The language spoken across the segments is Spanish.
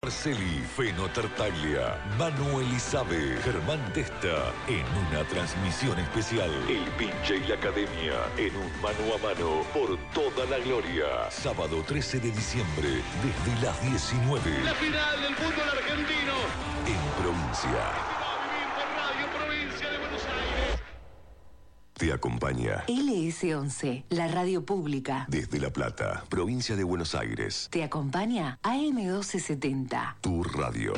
Celi, Feno Tartaglia, Manu Elizabe, Germán Testa, en una transmisión especial. El Pinche y la Academia, en un mano a mano, por toda la gloria. Sábado 13 de diciembre, desde las 19. La final del fútbol argentino. En provincia. Radio Provincia de Buenos Aires. Te acompaña LS11, la radio pública. desde La Plata, provincia de Buenos Aires. Te acompaña AM1270. Tu radio.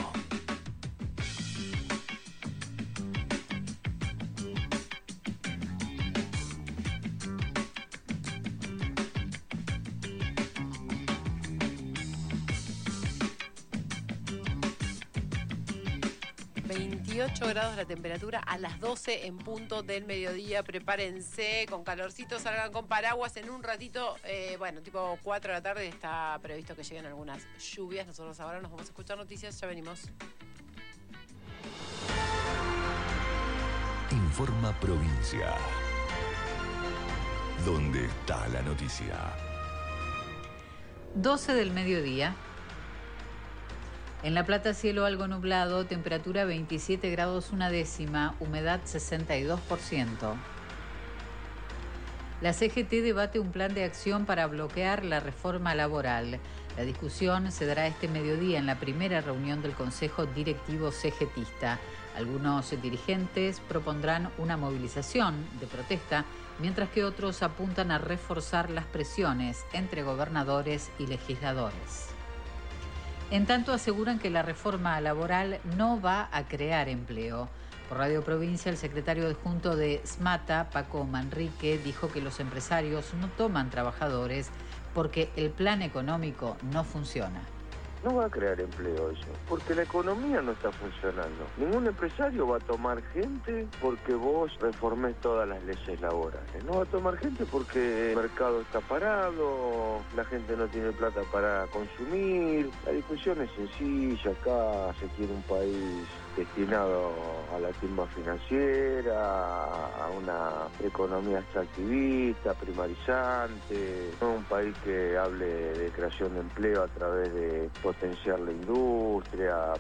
Grados la temperatura a las 12 en punto del mediodía. Prepárense con calorcito, salgan con paraguas en un ratito. Tipo 4 de la tarde está previsto que lleguen algunas lluvias. Nosotros ahora nos vamos a escuchar noticias, ya venimos. Informa Provincia. ¿Dónde está la noticia? 12 del mediodía. En La Plata, cielo algo nublado, temperatura 27 grados una décima, humedad 62%. La CGT debate un plan de acción para bloquear la reforma laboral. La discusión se dará este mediodía en la primera reunión del Consejo Directivo CGTista. Algunos dirigentes propondrán una movilización de protesta, mientras que otros apuntan a reforzar las presiones entre gobernadores y legisladores. En tanto, aseguran que la reforma laboral no va a crear empleo. Por Radio Provincia, el secretario adjunto de SMATA, Paco Manrique, dijo que los empresarios no toman trabajadores porque el plan económico no funciona. No va a crear empleo eso, porque la economía no está funcionando. Ningún empresario va a tomar gente porque vos reformes todas las leyes laborales. No va a tomar gente porque el mercado está parado, la gente no tiene plata para consumir. La discusión es sencilla, acá se quiere un país destinado a la timba financiera, a una economía extractivista, primarizante, no un país que hable de creación de empleo a través de potenciar la industria.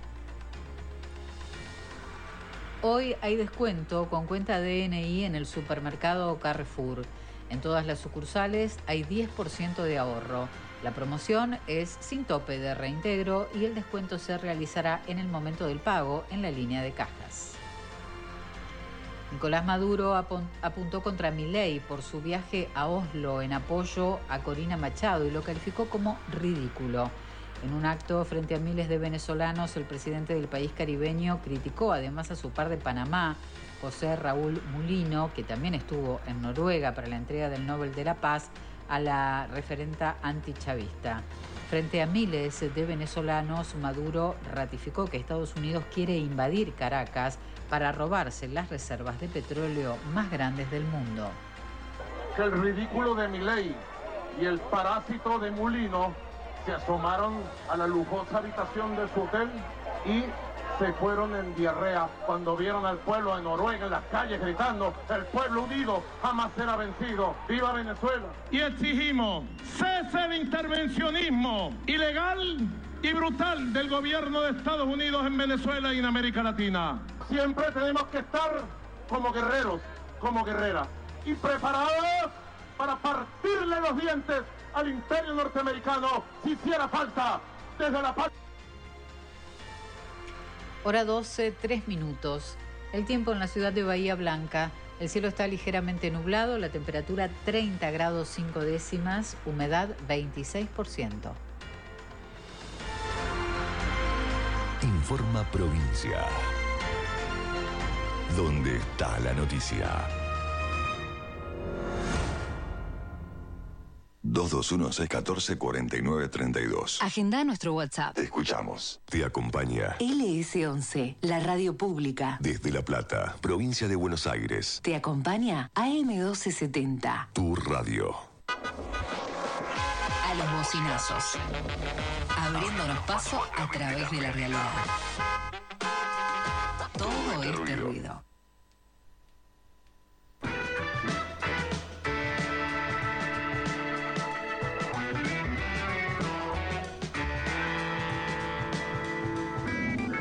Hoy hay descuento con cuenta DNI en el supermercado Carrefour. En todas las sucursales hay 10% de ahorro. La promoción es sin tope de reintegro y el descuento se realizará en el momento del pago en la línea de cajas. Nicolás Maduro apuntó contra Milei por su viaje a Oslo en apoyo a Corina Machado y lo calificó como ridículo. En un acto frente a miles de venezolanos, el presidente del país caribeño criticó además a su par de Panamá, José Raúl Mulino, que también estuvo en Noruega para la entrega del Nobel de la Paz, a la referenta antichavista. Frente a miles de venezolanos, Maduro ratificó que Estados Unidos quiere invadir Caracas para robarse las reservas de petróleo más grandes del mundo. Que el ridículo de Milei y el parásito de Mulino se asomaron a la lujosa habitación de su hotel y se fueron en diarrea cuando vieron al pueblo de Noruega en las calles gritando: el pueblo unido jamás será vencido, ¡viva Venezuela! Y exigimos cese el intervencionismo ilegal y brutal del gobierno de Estados Unidos en Venezuela y en América Latina. Siempre tenemos que estar como guerreros, como guerreras, y preparados para partirle los dientes al imperio norteamericano si hiciera falta, desde la paz. Hora 12, 3 minutos. El tiempo en la ciudad de Bahía Blanca. El cielo está ligeramente nublado, la temperatura 30 grados 5 décimas, humedad 26%. Informa Provincia. ¿Dónde está la noticia? 221-614-4932. Agenda nuestro WhatsApp. Te escuchamos. Te acompaña LS11, la radio pública. desde La Plata, provincia de Buenos Aires. Te acompaña AM1270. Tu radio. A los bocinazos. Abriéndonos paso a través de la realidad. Todo este ruido.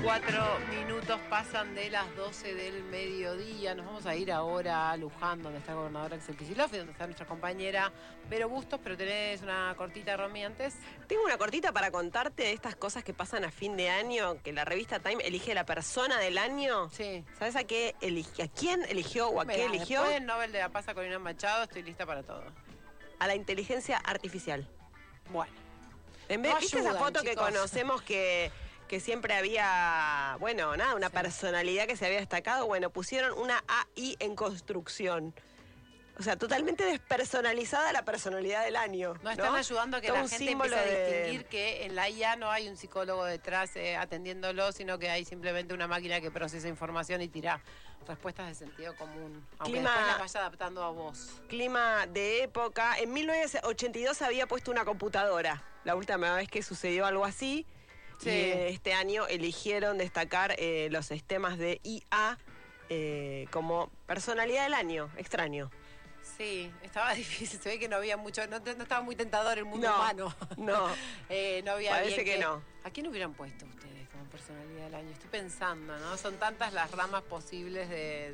4 minutos pasan de las 12 del mediodía. Nos vamos a ir ahora a Luján, donde está el gobernador Axel Kicillof y donde está nuestra compañera Vero Bustos, pero tenés una cortita, Romy, antes. Tengo una cortita para contarte de estas cosas que pasan a fin de año, que la revista Time elige la persona del año. Sí. ¿Sabes a quién eligió o a qué eligió? Después del Nobel de la Paz a Corina Machado, estoy lista para todo. A la inteligencia artificial. Bueno. ¿Viste esa foto, chicos, que conocemos que siempre había, bueno, nada, una personalidad que se había destacado? Bueno, pusieron una AI en construcción. O sea, totalmente despersonalizada la personalidad del año. No están ayudando a que todo la gente empiece a distinguir que en la IA no hay un psicólogo detrás atendiéndolo, sino que hay simplemente una máquina que procesa información y tira respuestas de sentido común. Aunque después las vaya adaptando a vos. Clima de época. En 1982 había puesto una computadora. La última vez que sucedió algo así. Sí. Y este año eligieron destacar los sistemas de IA como personalidad del año. Extraño. Sí, estaba difícil, se ve que no había mucho, no estaba muy tentador el mundo humano. No, no había. Parece que no. ¿A quién hubieran puesto ustedes como personalidad del año? Estoy pensando, ¿no? Son tantas las ramas posibles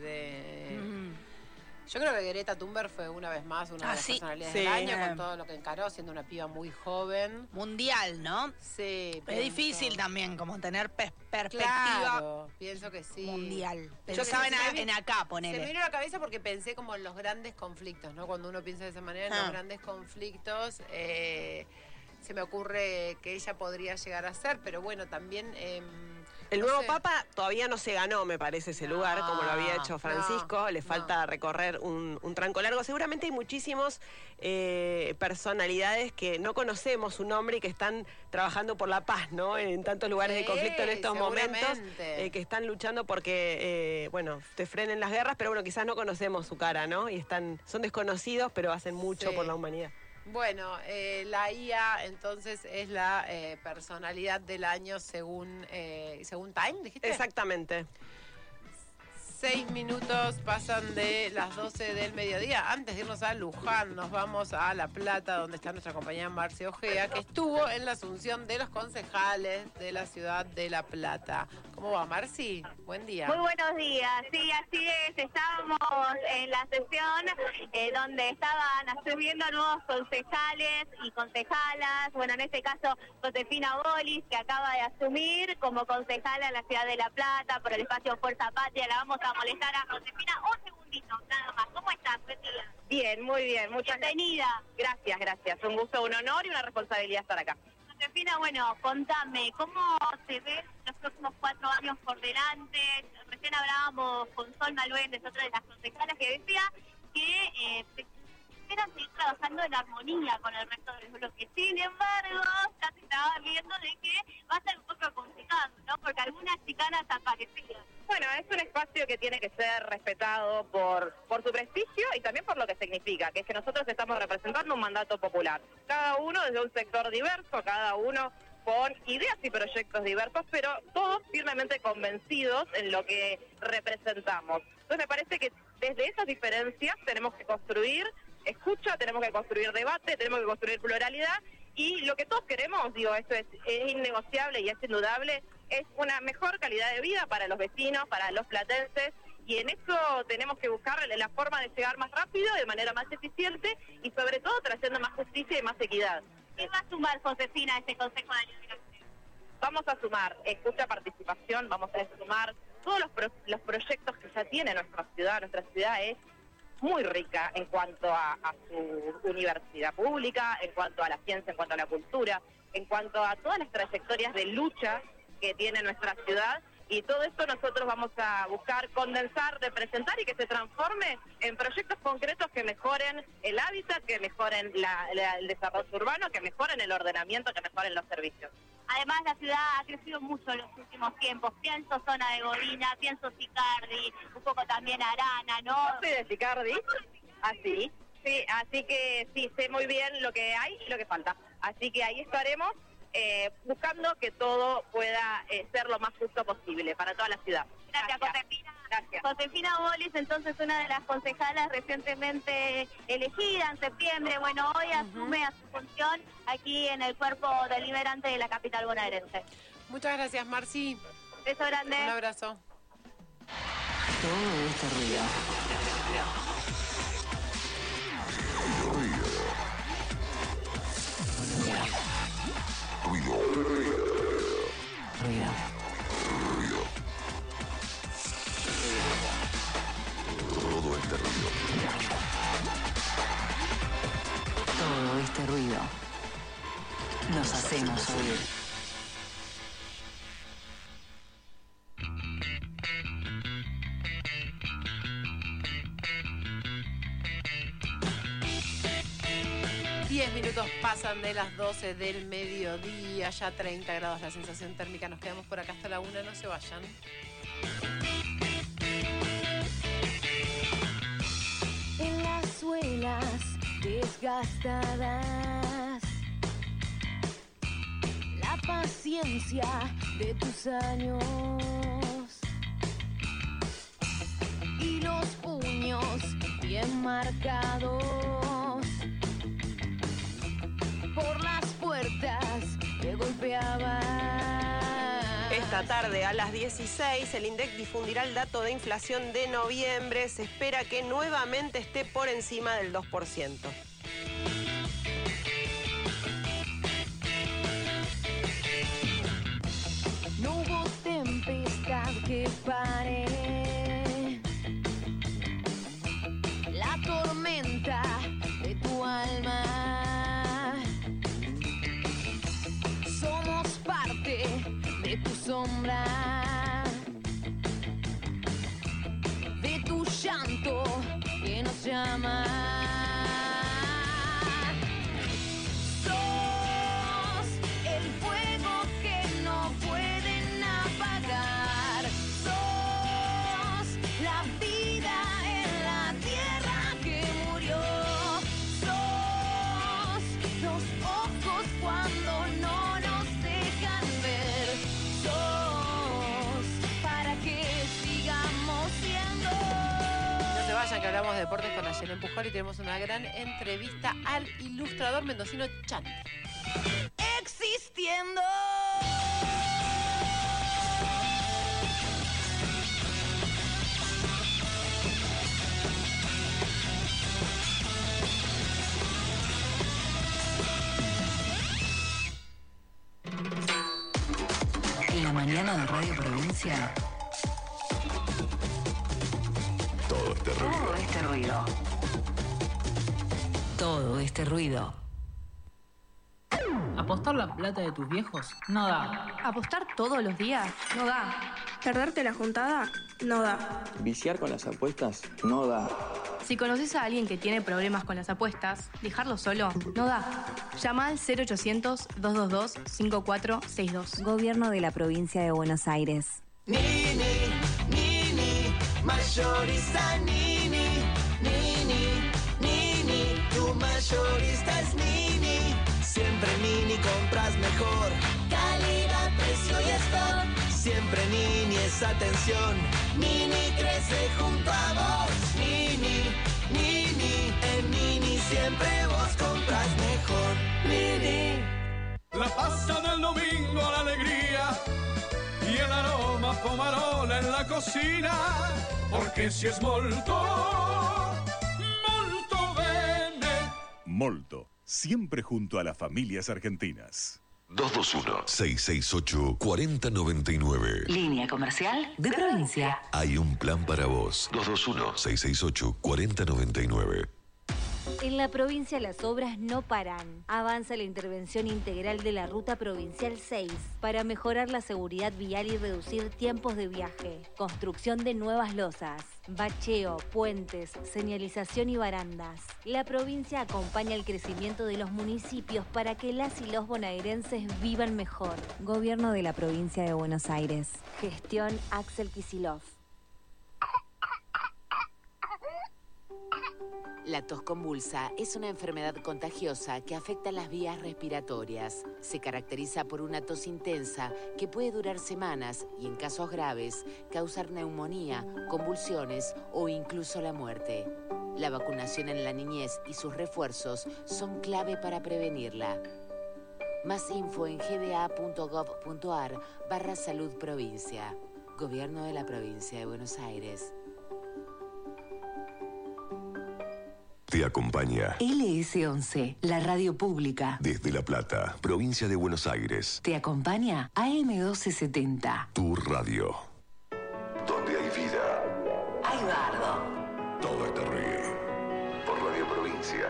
Yo creo que Greta Thunberg fue una vez más una de las personalidades del año, con todo lo que encaró, siendo una piba muy joven. Mundial, ¿no? Sí. Es difícil también como tener perspectiva. Claro, pienso que sí. Mundial. Yo estaba en acá, ponele. Se me vino a la cabeza porque pensé como en los grandes conflictos, ¿no? Cuando uno piensa de esa manera, en los grandes conflictos, se me ocurre que ella podría llegar a ser, pero bueno, también... el nuevo Papa todavía no se ganó, me parece, ese lugar, como lo había hecho Francisco. Le falta recorrer un tranco largo. Seguramente hay muchísimos personalidades que no conocemos su nombre y que están trabajando por la paz, ¿no? En tantos lugares de conflicto en estos momentos, que están luchando porque, te frenen las guerras, pero bueno, quizás no conocemos su cara, ¿no? Y son desconocidos, pero hacen mucho por la humanidad. Bueno, la IA entonces es la personalidad del año según Time, ¿dijiste? Exactamente. 6 minutos pasan de las 12 del mediodía. Antes de irnos a Luján, nos vamos a La Plata, donde está nuestra compañera Marcia Ojea, que estuvo en la asunción de los concejales de la ciudad de La Plata. ¿Cómo va, Marci? Buen día. Muy buenos días. Sí, así es. Estábamos en la sesión donde estaban asumiendo nuevos concejales y concejalas. Bueno, en este caso, Josefina Bolis, que acaba de asumir como concejala en la ciudad de La Plata por el espacio Fuerza Patria. La vamos a molestar a Josefina un segundito, nada más. ¿Cómo estás? Buen día. Bien, muy bien. Muchas bienvenida. Gracias. Un gusto, un honor y una responsabilidad estar acá. Josefina, bueno, contame, ¿cómo se ven los próximos 4 años por delante? Recién hablábamos con Sol Maluendes, otra de las concejalas, que decía que esperan seguir trabajando en armonía con el resto del bloque. Sin embargo, ya se estaba viendo de que va a ser un poco complicado, ¿no? Porque algunas chicanas aparecían. Bueno, es un espacio que tiene que ser respetado por su prestigio y también por lo que significa, que es que nosotros estamos representando un mandato popular. Cada uno desde un sector diverso, cada uno con ideas y proyectos diversos, pero todos firmemente convencidos en lo que representamos. Entonces me parece que desde esas diferencias tenemos que construir escucha, tenemos que construir debate, tenemos que construir pluralidad y lo que todos queremos, esto es innegociable y es indudable, es una mejor calidad de vida para los vecinos, para los platenses, y en eso tenemos que buscar la forma de llegar más rápido, de manera más eficiente y sobre todo trayendo más justicia y más equidad. ¿Qué va a sumar, Josefina, a este Consejo de Año? Vamos a sumar escucha, participación, vamos a sumar todos los proyectos que ya tiene nuestra ciudad es muy rica en cuanto a su universidad pública, en cuanto a la ciencia, en cuanto a la cultura, en cuanto a todas las trayectorias de lucha que tiene nuestra ciudad, y todo esto nosotros vamos a buscar condensar, representar y que se transforme en proyectos concretos que mejoren el hábitat, que mejoren el desarrollo urbano, que mejoren el ordenamiento, que mejoren los servicios. Además, la ciudad ha crecido mucho en los últimos tiempos. Pienso zona de Godina, pienso Sicardi, un poco también Arana, ¿no? Yo soy de Sicardi, así. Sí, así que sí, sé muy bien lo que hay y lo que falta. Así que ahí estaremos buscando que todo pueda ser lo más justo posible para toda la ciudad. Gracias, Josefina. Gracias. Josefina Bolis, entonces una de las concejalas recientemente elegida en septiembre. Bueno, hoy asume a su función aquí en el cuerpo deliberante de la capital bonaerense. Muchas gracias, Marci. Beso grande. Un abrazo. Todo este ruido. Todo este ruido. Todo este ruido. Nos hacemos oír. Minutos pasan de las 12 del mediodía, ya 30 grados la sensación térmica. Nos quedamos por acá hasta la 1, no se vayan. En las suelas desgastadas, la paciencia de tus años y los puños bien marcados por las puertas que golpeaban. Esta tarde a las 16 el INDEC difundirá el dato de inflación de noviembre. Se espera que nuevamente esté por encima del 2%. No hubo tempestad que pare la tormenta de tu alma. Somos parte de tu sombra, de tu llanto que nos llama. Sos el fuego que no pueden apagar. Sos la vida en la tierra que murió. Sos los ojos cuando no nos dejan ver. Sos para que sigamos siendo. No se vayan, que hablamos de deportes con Ayelen Pujol y tenemos una gran entrevista al ilustrador mendocino Chanti. Existiendo. En la mañana de Radio Provincia. Todo este ruido. Todo este ruido. Todo este ruido. ¿Apostar la plata de tus viejos? No da. ¿Apostar todos los días? No da. ¿Perderte la juntada? No da. ¿Viciar con las apuestas? No da. Si conoces a alguien que tiene problemas con las apuestas, dejarlo solo no da. Llama al 0800-222-5462. Gobierno de la Provincia de Buenos Aires. Nini, mayorista Nini, tu mayorista es Nini. Siempre Nini compras mejor. Calidad, precio y stock. Siempre Nini es atención. Nini crece junto a vos. Nini, en Nini siempre vos compras mejor. Nini. La pasta del domingo, la alegría y el aroma pomarola en la cocina, porque si es molto, molto bene. Molto, siempre junto a las familias argentinas. 221-668-4099. Línea comercial de provincia. Hay un plan para vos. 221-668-4099. En la provincia las obras no paran. Avanza la intervención integral de la Ruta Provincial 6 para mejorar la seguridad vial y reducir tiempos de viaje. Construcción de nuevas losas, bacheo, puentes, señalización y barandas. La provincia acompaña el crecimiento de los municipios para que las y los bonaerenses vivan mejor. Gobierno de la Provincia de Buenos Aires. Gestión Axel Kicillof. La tos convulsa es una enfermedad contagiosa que afecta las vías respiratorias. Se caracteriza por una tos intensa que puede durar semanas y, en casos graves, causar neumonía, convulsiones o incluso la muerte. La vacunación en la niñez y sus refuerzos son clave para prevenirla. Más info en gba.gov.ar/saludprovincia. Gobierno de la Provincia de Buenos Aires. Te acompaña LS11, la radio pública. desde La Plata, provincia de Buenos Aires. Te acompaña AM1270. Tu radio. Donde hay vida, Hay bardo. todo está reggae. Por Radio Provincia.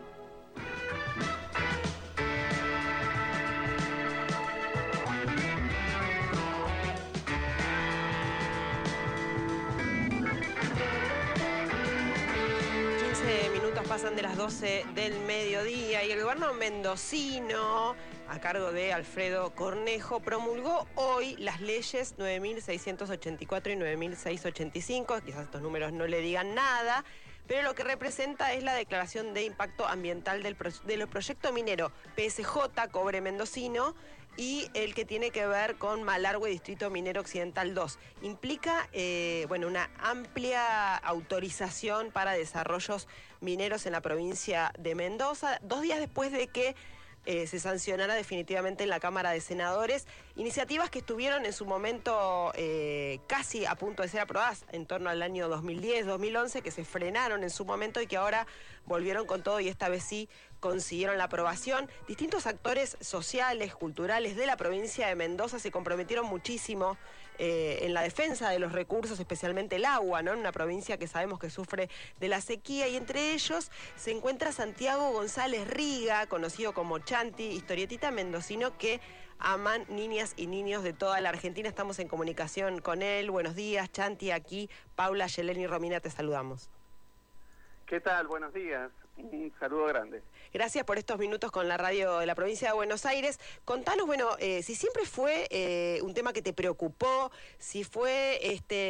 Pasan de las 12 del mediodía y el gobierno mendocino, a cargo de Alfredo Cornejo, promulgó hoy las leyes 9.684 y 9.685. Quizás estos números no le digan nada, pero lo que representa es la declaración de impacto ambiental del proyecto minero PSJ Cobre Mendocino y el que tiene que ver con Malargüe Distrito Minero Occidental 2. Implica una amplia autorización para desarrollos mineros en la provincia de Mendoza, 2 días después de que se sancionara definitivamente en la Cámara de Senadores iniciativas que estuvieron en su momento casi a punto de ser aprobadas en torno al año 2010-2011, que se frenaron en su momento y que ahora volvieron con todo y esta vez sí consiguieron la aprobación. Distintos actores sociales, culturales de la provincia de Mendoza se comprometieron muchísimo en la defensa de los recursos, especialmente el agua, ¿no? En una provincia que sabemos que sufre de la sequía, y entre ellos se encuentra Santiago González Riga, conocido como Chanti, historietista mendocino que aman niñas y niños de toda la Argentina. Estamos en comunicación con él. Buenos días, Chanti. Aquí Paula, Yelén y Romina te saludamos. ¿Qué tal? Buenos días. Un saludo grande. Gracias por estos minutos con la radio de la provincia de Buenos Aires. Contanos, si siempre fue un tema que te preocupó, si fue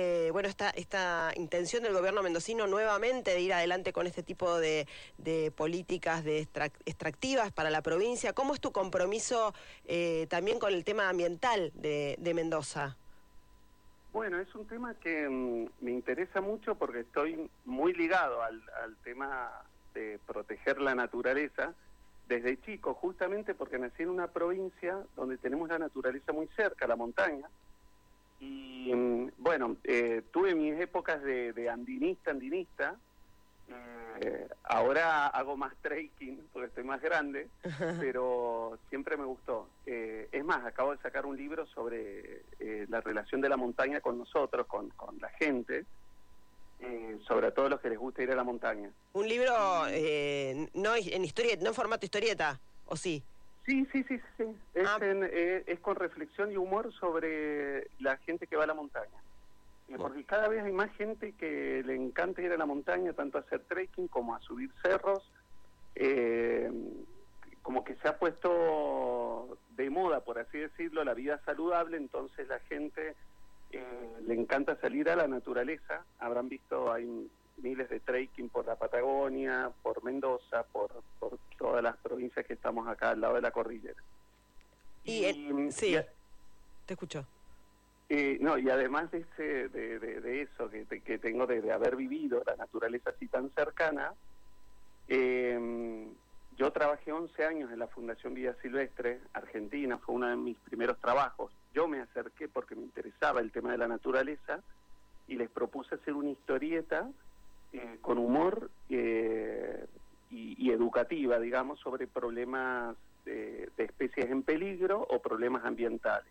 esta intención del gobierno mendocino nuevamente de ir adelante con este tipo de políticas extractivas para la provincia. ¿Cómo es tu compromiso también con el tema ambiental de Mendoza? Bueno, es un tema que me interesa mucho porque estoy muy ligado al tema de proteger la naturaleza desde chico, justamente porque nací en una provincia donde tenemos la naturaleza muy cerca, la montaña, y tuve mis épocas de andinista, ahora hago más trekking porque estoy más grande, pero siempre me gustó. Es más, acabo de sacar un libro sobre la relación de la montaña con nosotros, con la gente, sobre todo los que les gusta ir a la montaña. Un libro no en historieta, no en formato historieta, ¿o sí? Sí. Es con reflexión y humor sobre la gente que va a la montaña. Porque cada vez hay más gente que le encanta ir a la montaña, tanto a hacer trekking como a subir cerros. Como que se ha puesto de moda, por así decirlo, la vida saludable, entonces la gente le encanta salir a la naturaleza. Habrán visto, hay miles de trekking por la Patagonia, por Mendoza, por todas las provincias que estamos acá al lado de la cordillera. Te escucho. Y además de eso que tengo de haber vivido la naturaleza así tan cercana, yo trabajé 11 años en la Fundación Vida Silvestre Argentina, fue uno de mis primeros trabajos. Yo me acerqué porque me interesaba el tema de la naturaleza y les propuse hacer una historieta con humor y educativa, digamos, sobre problemas de especies en peligro o problemas ambientales.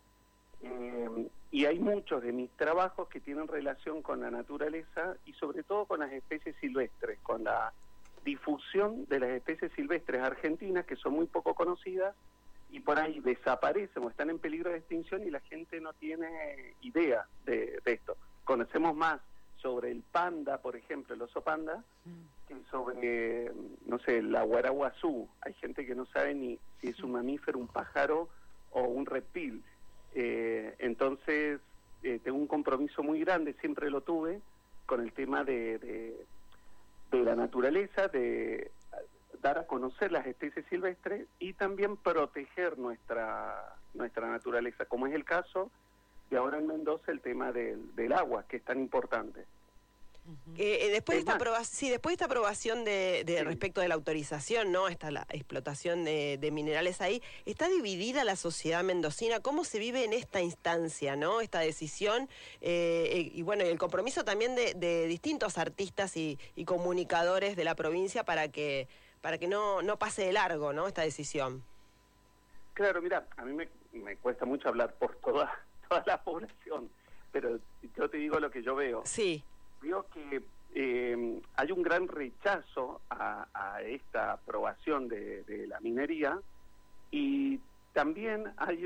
Y hay muchos de mis trabajos que tienen relación con la naturaleza y sobre todo con las especies silvestres, con la difusión de las especies silvestres argentinas que son muy poco conocidas y por ahí desaparecen o están en peligro de extinción y la gente no tiene idea de esto. Conocemos más sobre el panda, por ejemplo, el oso panda, que sobre, la guaraguazú. Hay gente que no sabe ni si es un mamífero, un pájaro o un reptil. Entonces, tengo un compromiso muy grande, siempre lo tuve, con el tema de la naturaleza, de dar a conocer las especies silvestres y también proteger nuestra naturaleza, como es el caso de ahora en Mendoza, el tema del agua, que es tan importante. Después de esta aprobación de respecto de la autorización, ¿no? Está la explotación de minerales ahí, está dividida la sociedad mendocina. ¿Cómo se vive en esta instancia, ¿no? Esta decisión y bueno, el compromiso también de distintos artistas y comunicadores de la provincia para que no pase de largo, ¿no? Esta decisión. Claro, mira, a mí me cuesta mucho hablar por toda la población, pero yo te digo lo que yo veo. Sí. Veo que hay un gran rechazo a esta aprobación de la minería, y también hay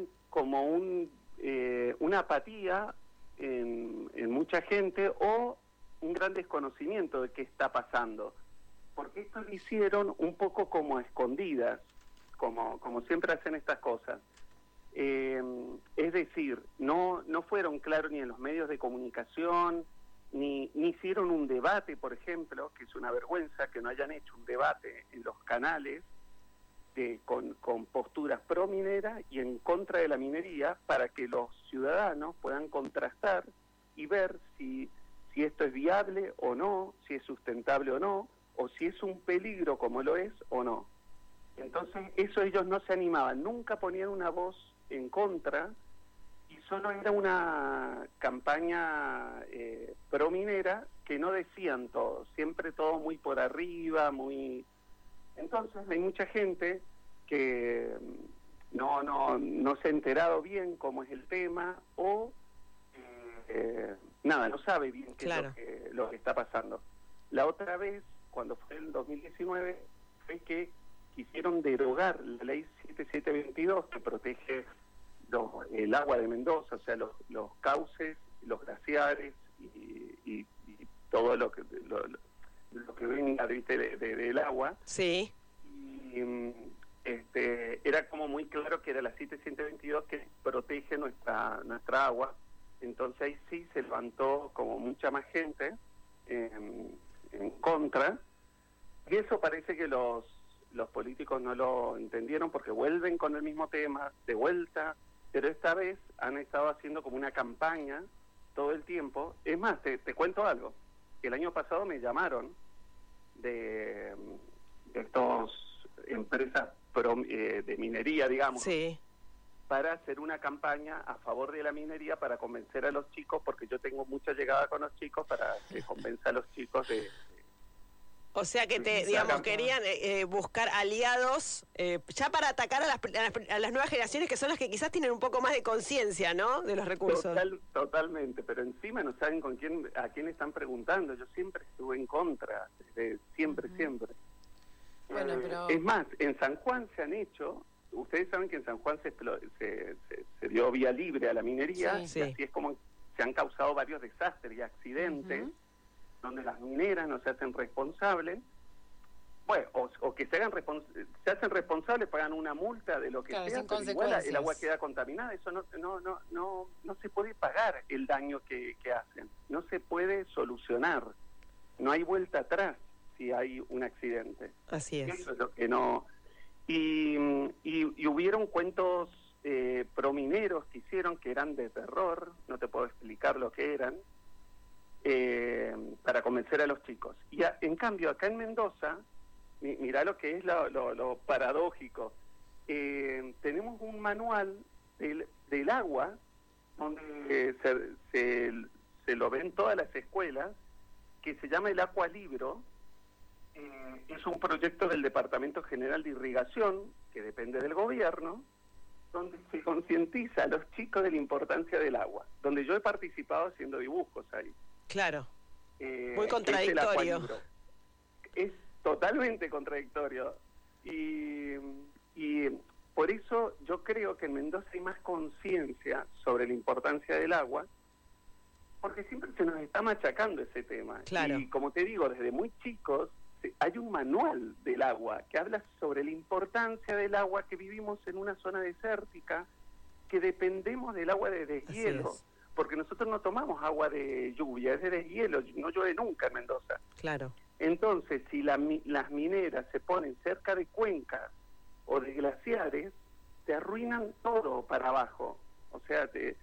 una apatía en mucha gente, o un gran desconocimiento de qué está pasando, porque esto lo hicieron un poco como a escondidas, como siempre hacen estas cosas. Es decir, no fueron claros ni en los medios de comunicación, ni hicieron un debate, por ejemplo, que es una vergüenza que no hayan hecho un debate en los canales con posturas pro minera y en contra de la minería, para que los ciudadanos puedan contrastar y ver si esto es viable o no, si es sustentable o no, o si es un peligro como lo es o no. Entonces eso ellos no se animaban, nunca ponían una voz en contra, y solo era una campaña pro minera que no decían todo, siempre todo muy por arriba, muy... Entonces hay mucha gente que no se ha enterado bien cómo es el tema, o no sabe bien qué es lo que está pasando. La otra vez, cuando fue el 2019, fue que quisieron derogar la ley 7722, que protege el agua de Mendoza, o sea, los cauces, los glaciares y todo lo que venga del agua. Sí. Y era como muy claro que era la 7722 que protege nuestra agua. Entonces ahí sí se levantó como mucha más gente en contra, y eso parece que los políticos no lo entendieron, porque vuelven con el mismo tema de vuelta, pero esta vez han estado haciendo como una campaña todo el tiempo. Es más, te cuento algo. El año pasado me llamaron de estos empresas de minería, digamos, sí, para hacer una campaña a favor de la minería, para convencer a los chicos, porque yo tengo mucha llegada con los chicos, para que convenza a los chicos de... O sea que querían buscar aliados ya para atacar a las nuevas generaciones, que son las que quizás tienen un poco más de conciencia, ¿no?, de los recursos. Totalmente, pero encima no saben a quién están preguntando. Yo siempre estuve en contra, siempre. Bueno, pero... Es más, en San Juan se han hecho, ustedes saben que en San Juan se dio vía libre a la minería, sí. Y así es como se han causado varios desastres y accidentes, donde las mineras no se hacen responsables, bueno, o que se hacen responsables, pagan una multa de lo que sea, pero igual el agua queda contaminada. Eso no se puede pagar el daño que hacen, no se puede solucionar, no hay vuelta atrás si hay un accidente. Así es. Eso es lo que no... Y hubieron cuentos promineros que hicieron que eran de terror, no te puedo explicar lo que eran, para convencer a los chicos. Y en cambio acá en Mendoza, mirá lo que es lo paradójico, tenemos un manual del agua, donde se lo ven todas las escuelas, que se llama el Acualibro. Es un proyecto del Departamento General de Irrigación, que depende del gobierno, donde se concientiza a los chicos de la importancia del agua, donde yo he participado haciendo dibujos ahí. Claro. Muy contradictorio. Es totalmente contradictorio. Y por eso yo creo que en Mendoza hay más conciencia sobre la importancia del agua, porque siempre se nos está machacando ese tema. Claro. Y como te digo, desde muy chicos hay un manual del agua que habla sobre la importancia del agua, que vivimos en una zona desértica, que dependemos del agua de deshielo. Porque nosotros no tomamos agua de lluvia, es de deshielo, no llueve nunca en Mendoza. Claro. Entonces, si las mineras se ponen cerca de cuencas o de glaciares, te arruinan todo para abajo. O sea,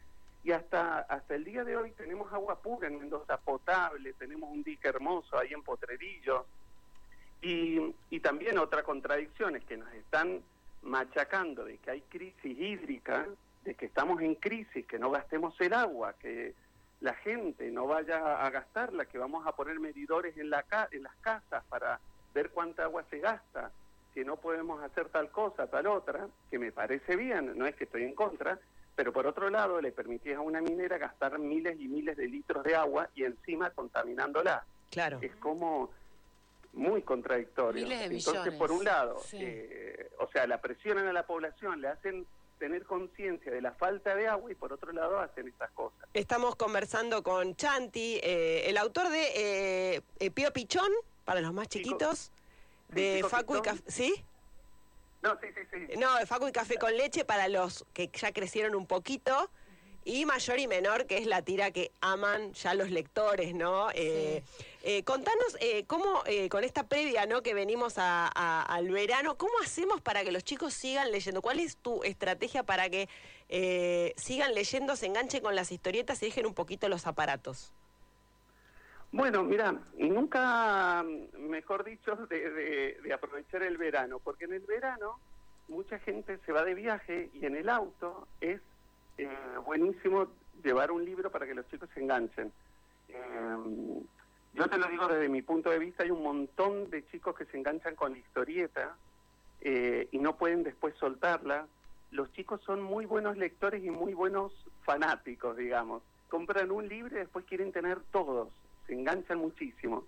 Y hasta el día de hoy tenemos agua pura en Mendoza, potable, tenemos un dique hermoso ahí en Potrerillo. Y también otra contradicción es que nos están machacando de que hay crisis hídrica, de que estamos en crisis, que no gastemos el agua, que la gente no vaya a gastarla, que vamos a poner medidores en las casas para ver cuánta agua se gasta, que no podemos hacer tal cosa, tal otra, que me parece bien, no es que estoy en contra, pero por otro lado le permitís a una minera gastar miles y miles de litros de agua y encima contaminándola. Claro. Es como muy contradictorio. Miles de Entonces, millones. por un lado, Sí. o sea, la presionan a la población, le hacen tener conciencia de la falta de agua y por otro lado hacen estas cosas. Estamos conversando con Chanti, el autor de Pío Pichón, para los más chiquitos, de Chico Facu y Pichón. Café. ¿Sí? No, sí. No, de Facu y Café con Leche para los que ya crecieron un poquito. Y Mayor y Menor, que es la tira que aman ya los lectores, ¿no? Contanos cómo, con esta previa, ¿no? Que venimos al verano, ¿cómo hacemos para que los chicos sigan leyendo? ¿Cuál es tu estrategia para que sigan leyendo, se enganchen con las historietas y dejen un poquito los aparatos? Bueno, mira, nunca, mejor dicho, de aprovechar el verano, porque en el verano mucha gente se va de viaje y en el auto es buenísimo llevar un libro para que los chicos se enganchen. Yo te lo digo desde mi punto de vista, hay un montón de chicos que se enganchan con la historieta y no pueden después soltarla. Los chicos son muy buenos lectores y muy buenos fanáticos, digamos. Compran un libro y después quieren tener todos, se enganchan muchísimo.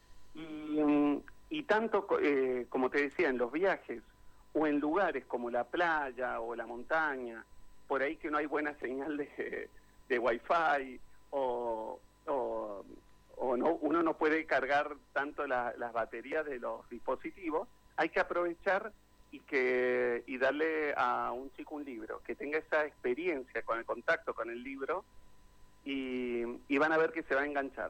Y tanto, como te decía, en los viajes o en lugares como la playa o la montaña, por ahí que no hay buena señal de Wi-Fi o no, uno no puede cargar tanto las baterías de los dispositivos, hay que aprovechar y darle a un chico un libro, que tenga esa experiencia con el contacto con el libro y van a ver que se va a enganchar.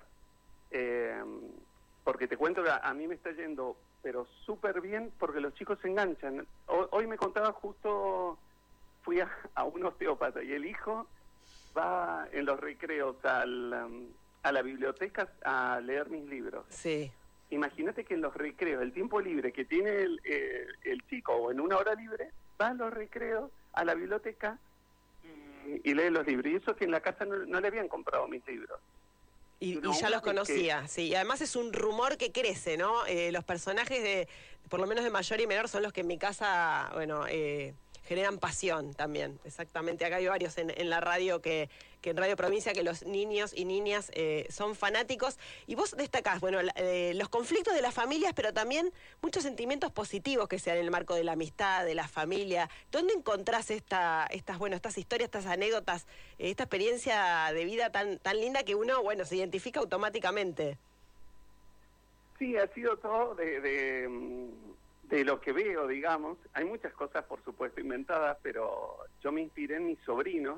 Porque te cuento que a mí me está yendo, pero súper bien, porque los chicos se enganchan. Hoy me contaba justo... Fui a un osteópata y el hijo va en los recreos a la biblioteca a leer mis libros. Sí. Imagínate que en los recreos, el tiempo libre que tiene el chico o en una hora libre, va a los recreos a la biblioteca y lee los libros. Y eso que en la casa no le habían comprado mis libros. Y ya los conocía, sí. Y además es un rumor que crece, ¿no? Los personajes por lo menos de Mayor y Menor, son los que en mi casa, bueno... generan pasión también, exactamente. Acá hay varios en la radio que en Radio Provincia, que los niños y niñas son fanáticos. Y vos destacás, bueno, los conflictos de las familias, pero también muchos sentimientos positivos que se dan en el marco de la amistad, de la familia. ¿Dónde encontrás estas historias, estas anécdotas, esta experiencia de vida tan linda que uno, bueno, se identifica automáticamente? Sí, ha sido todo de lo que veo, digamos. Hay muchas cosas, por supuesto, inventadas, pero yo me inspiré en mis sobrinos,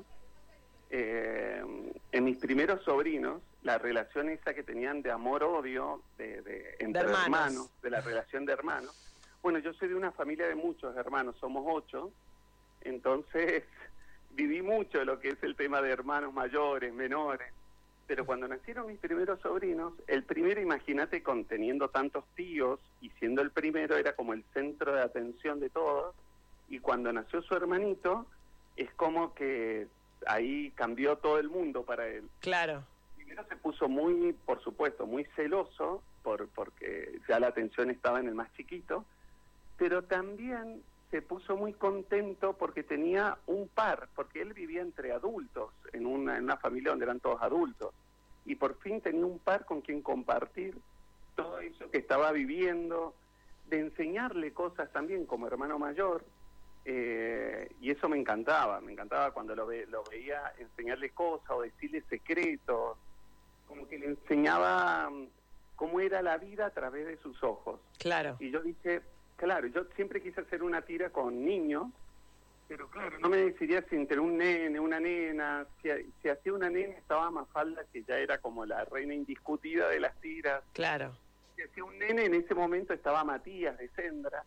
en mis primeros sobrinos, la relación esa que tenían de amor-odio, entre hermanos, de la relación de hermanos. Bueno, yo soy de una familia de muchos hermanos, somos 8, entonces viví mucho lo que es el tema de hermanos mayores, menores. Pero cuando nacieron mis primeros sobrinos, el primero, imagínate, teniendo tantos tíos y siendo el primero, era como el centro de atención de todos. Y cuando nació su hermanito, es como que ahí cambió todo el mundo para él. Claro. Primero se puso muy, por supuesto, muy celoso, porque ya la atención estaba en el más chiquito, pero también se puso muy contento porque tenía un par, porque él vivía entre adultos, en una familia donde eran todos adultos, y por fin tenía un par con quien compartir todo eso que estaba viviendo, de enseñarle cosas también como hermano mayor, y eso me encantaba cuando lo veía enseñarle cosas o decirle secretos, como que le enseñaba cómo era la vida a través de sus ojos. Claro. Y yo dije... Claro, yo siempre quise hacer una tira con niños, pero claro, no me decidía si entre un nene, una nena. Si hacía una nena estaba Mafalda, que ya era como la reina indiscutida de las tiras. Claro. Si hacía un nene, en ese momento estaba Matías de Sendra.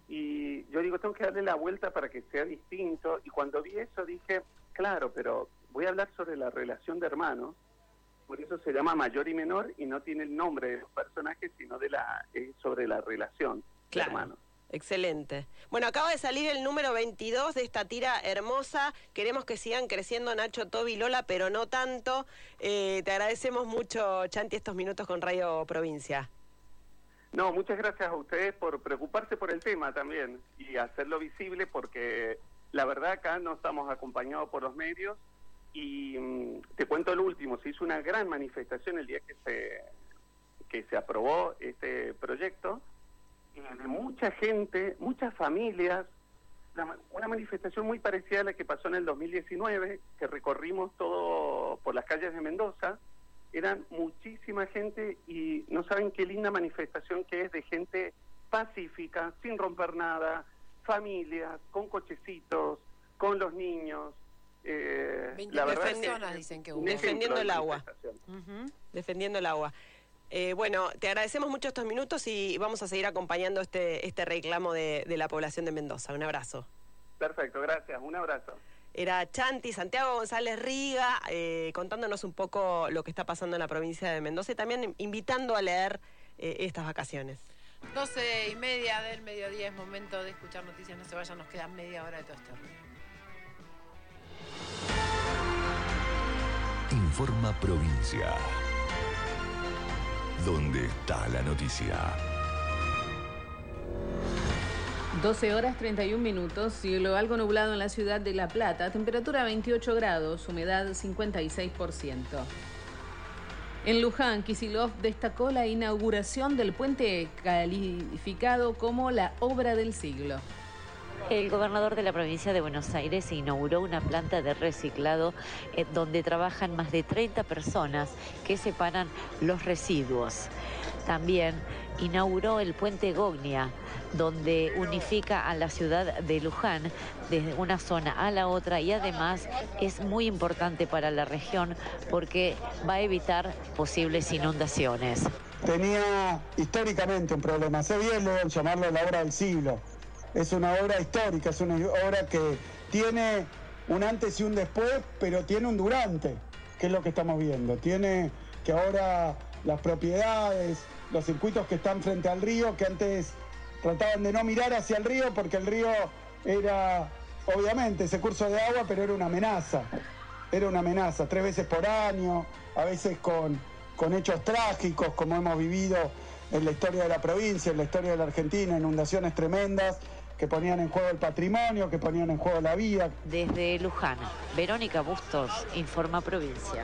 Y yo digo, tengo que darle la vuelta para que sea distinto. Y cuando vi eso dije, claro, pero voy a hablar sobre la relación de hermanos, por eso se llama Mayor y Menor y no tiene el nombre de los personajes, sino sobre la relación de hermanos. Excelente. Bueno, acaba de salir el número 22 de esta tira hermosa. Queremos que sigan creciendo Nacho, Toby, Lola, pero no tanto. Te agradecemos mucho, Chanti, estos minutos con Radio Provincia. No, muchas gracias a ustedes por preocuparse por el tema también y hacerlo visible, porque la verdad acá no estamos acompañados por los medios. Y te cuento el último, se hizo una gran manifestación el día que se aprobó este proyecto, de mucha gente, muchas familias, una manifestación muy parecida a la que pasó en el 2019, que recorrimos todo por las calles de Mendoza. Eran muchísima gente y no saben qué linda manifestación que es, de gente pacífica, sin romper nada, familias, con cochecitos, con los niños. 20 personas dicen que hubo. Defendiendo el agua. Defendiendo el agua. Bueno, te agradecemos mucho estos minutos y vamos a seguir acompañando este reclamo de la población de Mendoza. Un abrazo. Perfecto, gracias. Un abrazo. Era Chanti, Santiago González Riga, contándonos un poco lo que está pasando en la provincia de Mendoza y también invitando a leer estas vacaciones. 12:30 del mediodía, es momento de escuchar noticias. No se vayan, nos queda media hora de todo este ruido. Informa Provincia. ¿Dónde está la noticia? 12 horas 31 minutos, cielo algo nublado en la ciudad de La Plata, temperatura 28 grados, humedad 56%. En Luján, Kicillof destacó la inauguración del puente calificado como la obra del siglo. El gobernador de la provincia de Buenos Aires inauguró una planta de reciclado donde trabajan más de 30 personas que separan los residuos. También inauguró el puente Gognia, donde unifica a la ciudad de Luján desde una zona a la otra y además es muy importante para la región porque va a evitar posibles inundaciones. Tenía históricamente un problema, se viene llamarlo la obra del siglo. Es una obra histórica, es una obra que tiene un antes y un después, pero tiene un durante, que es lo que estamos viendo. Tiene que ahora las propiedades, los circuitos que están frente al río, que antes trataban de no mirar hacia el río porque el río era, obviamente, ese curso de agua, pero era una amenaza. Era una amenaza, 3 veces por año, a veces con hechos trágicos, como hemos vivido en la historia de la provincia, en la historia de la Argentina, inundaciones tremendas que ponían en juego el patrimonio, que ponían en juego la vida. Desde Luján, Verónica Bustos, Informa Provincia.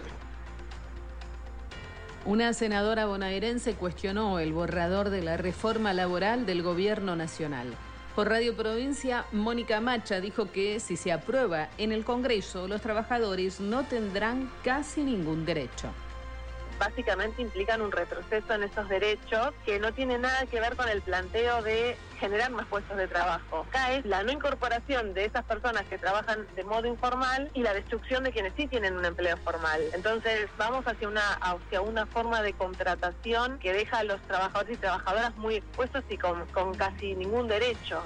Una senadora bonaerense cuestionó el borrador de la reforma laboral del gobierno nacional. Por Radio Provincia, Mónica Macha dijo que si se aprueba en el Congreso, los trabajadores no tendrán casi ningún derecho. Básicamente implican un retroceso en esos derechos que no tiene nada que ver con el planteo de generar más puestos de trabajo. Acá es la no incorporación de esas personas que trabajan de modo informal y la destrucción de quienes sí tienen un empleo formal. Entonces vamos hacia una forma de contratación que deja a los trabajadores y trabajadoras muy expuestos y con casi ningún derecho.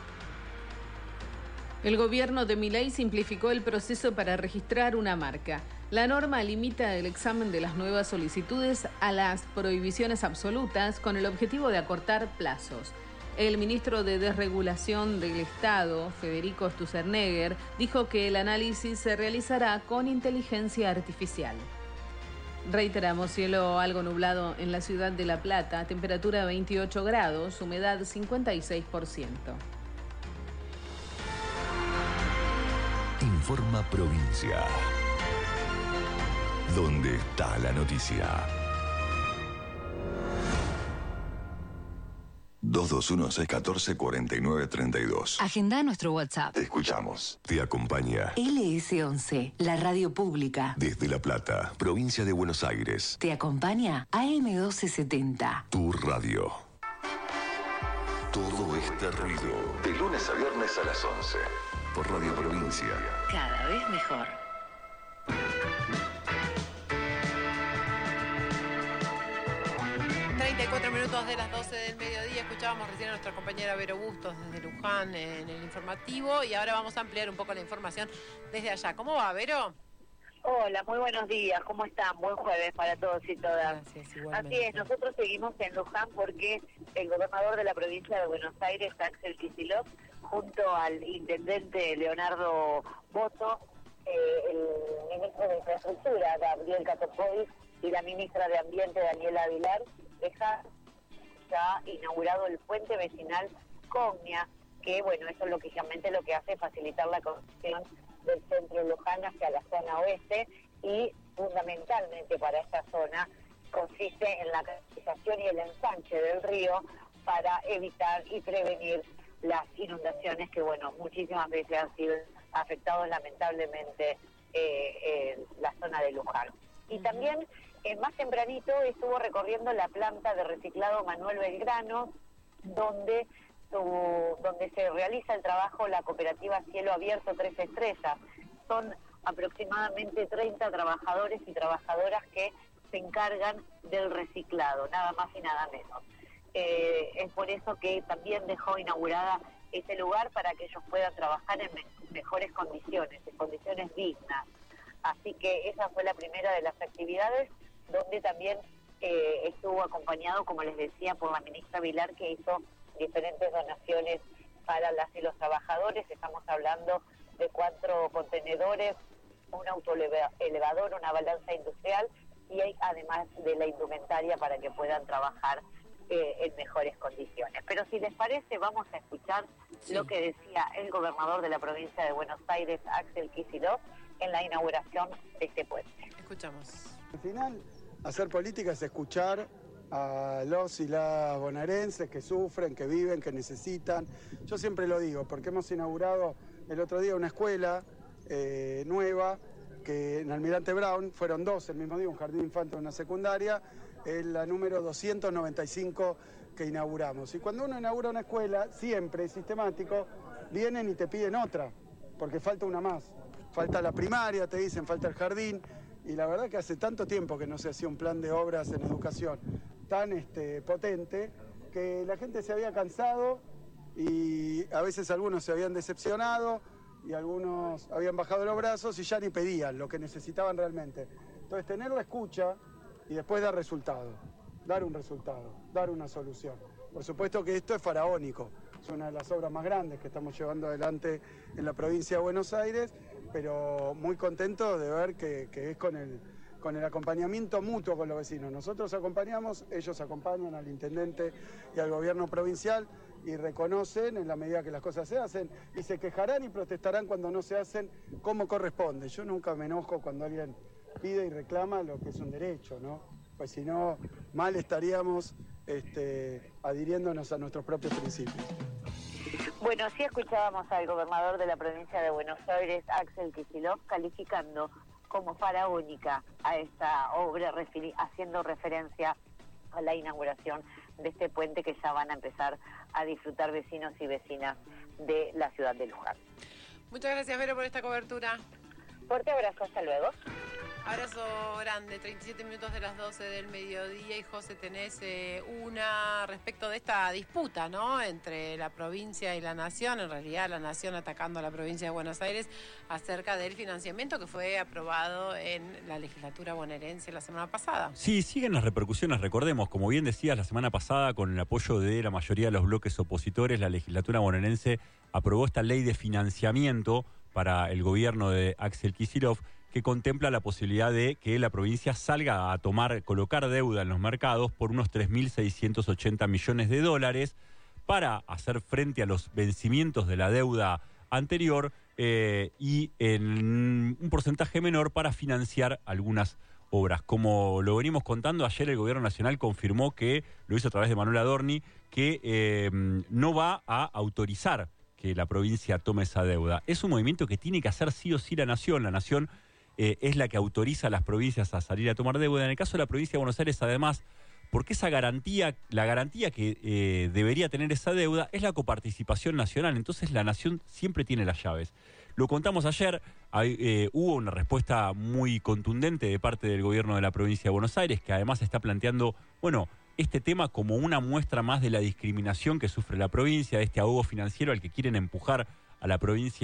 El gobierno de Milei simplificó el proceso para registrar una marca. La norma limita el examen de las nuevas solicitudes a las prohibiciones absolutas con el objetivo de acortar plazos. El ministro de Desregulación del Estado, Federico Sturzenegger, dijo que el análisis se realizará con inteligencia artificial. Reiteramos, cielo algo nublado en la ciudad de La Plata, temperatura 28 grados, humedad 56%. Informa Provincia. ¿Dónde está la noticia? 221-614-4932. Agenda nuestro WhatsApp. Te escuchamos. Te acompaña. LS11, la radio pública. Desde La Plata, provincia de Buenos Aires. Te acompaña AM1270. Tu radio. Todo este ruido. De lunes a viernes a las 11. Por Radio Provincia. Cada vez mejor. Minutos de las 12 del mediodía, escuchábamos recién a nuestra compañera Vero Bustos desde Luján en el informativo y ahora vamos a ampliar un poco la información desde allá. ¿Cómo va, Vero? Hola, muy buenos días, ¿cómo están? Buen jueves para todos y todas. Gracias, Así es, nosotros seguimos en Luján porque el gobernador de la provincia de Buenos Aires, Axel Kicillof, junto al intendente Leonardo Boto, el ministro de Infraestructura, Gabriel Catopodis, y la ministra de Ambiente, Daniela Avilar, ya inaugurado el puente vecinal Cognia, que bueno, eso es lógicamente lo que hace facilitar la conexión del centro de Luján hacia la zona oeste, y fundamentalmente para esta zona consiste en la canalización y el ensanche del río para evitar y prevenir las inundaciones que bueno, muchísimas veces han sido afectados lamentablemente la zona de Luján. Y también más tempranito estuvo recorriendo la planta de reciclado Manuel Belgrano, donde se realiza el trabajo la cooperativa Cielo Abierto 3 Estrellas. Son aproximadamente 30 trabajadores y trabajadoras que se encargan del reciclado, nada más y nada menos. Es por eso que también dejó inaugurada ese lugar para que ellos puedan trabajar en mejores condiciones, en condiciones dignas. Así que esa fue la primera de las actividades, donde también estuvo acompañado, como les decía, por la ministra Vilar, que hizo diferentes donaciones para las y los trabajadores. Estamos hablando de 4 contenedores, un autoelevador, una balanza industrial, y además de la indumentaria para que puedan trabajar en mejores condiciones. Pero si les parece, vamos a escuchar lo que decía el gobernador de la provincia de Buenos Aires, Axel Kicillof, en la inauguración de este puente. Escuchamos. Al final, hacer política es escuchar a los y las bonaerenses que sufren, que viven, que necesitan. Yo siempre lo digo, porque hemos inaugurado el otro día una escuela nueva, que en Almirante Brown fueron 2 el mismo día, un jardín infante y una secundaria, es la número 295 que inauguramos. Y cuando uno inaugura una escuela, siempre, sistemático, vienen y te piden otra, porque falta una más. Falta la primaria, te dicen, falta el jardín, y la verdad que hace tanto tiempo que no se hacía un plan de obras en educación tan potente, que la gente se había cansado y a veces algunos se habían decepcionado y algunos habían bajado los brazos y ya ni pedían lo que necesitaban realmente. Entonces, tener la escucha y después dar resultado, dar un resultado, dar una solución. Por supuesto que esto es faraónico, es una de las obras más grandes que estamos llevando adelante en la provincia de Buenos Aires, pero muy contento de ver que es con el acompañamiento mutuo con los vecinos. Nosotros acompañamos, ellos acompañan al intendente y al gobierno provincial y reconocen en la medida que las cosas se hacen, y se quejarán y protestarán cuando no se hacen como corresponde. Yo nunca me enojo cuando alguien pide y reclama lo que es un derecho, ¿no? Pues si no, mal estaríamos adhiriéndonos a nuestros propios principios. Bueno, sí escuchábamos al gobernador de la provincia de Buenos Aires, Axel Kicillof, calificando como faraónica a esta obra, haciendo referencia a la inauguración de este puente que ya van a empezar a disfrutar vecinos y vecinas de la ciudad de Luján. Muchas gracias, Vero, por esta cobertura. Fuerte abrazo, hasta luego. Abrazo grande, 37 minutos de las 12 del mediodía. Y José, tenés una respecto de esta disputa, ¿no?, entre la provincia y la nación, en realidad la nación atacando a la provincia de Buenos Aires, acerca del financiamiento que fue aprobado en la legislatura bonaerense la semana pasada. Sí, siguen las repercusiones, recordemos, como bien decías, la semana pasada, con el apoyo de la mayoría de los bloques opositores, la legislatura bonaerense aprobó esta ley de financiamiento para el gobierno de Axel Kicillof, que contempla la posibilidad de que la provincia salga a colocar deuda en los mercados por unos 3.680 millones de dólares para hacer frente a los vencimientos de la deuda anterior y en un porcentaje menor para financiar algunas obras. Como lo venimos contando, ayer el Gobierno Nacional confirmó que, lo hizo a través de Manuel Adorni, que no va a autorizar que la provincia tome esa deuda. Es un movimiento que tiene que hacer sí o sí la Nación. La Nación es la que autoriza a las provincias a salir a tomar deuda. En el caso de la provincia de Buenos Aires, además, porque la garantía que debería tener esa deuda es la coparticipación nacional. Entonces la Nación siempre tiene las llaves. Lo contamos ayer, hubo una respuesta muy contundente de parte del gobierno de la provincia de Buenos Aires, que además está planteando, este tema como una muestra más de la discriminación que sufre la provincia, de este ahogo financiero al que quieren empujar a la provincia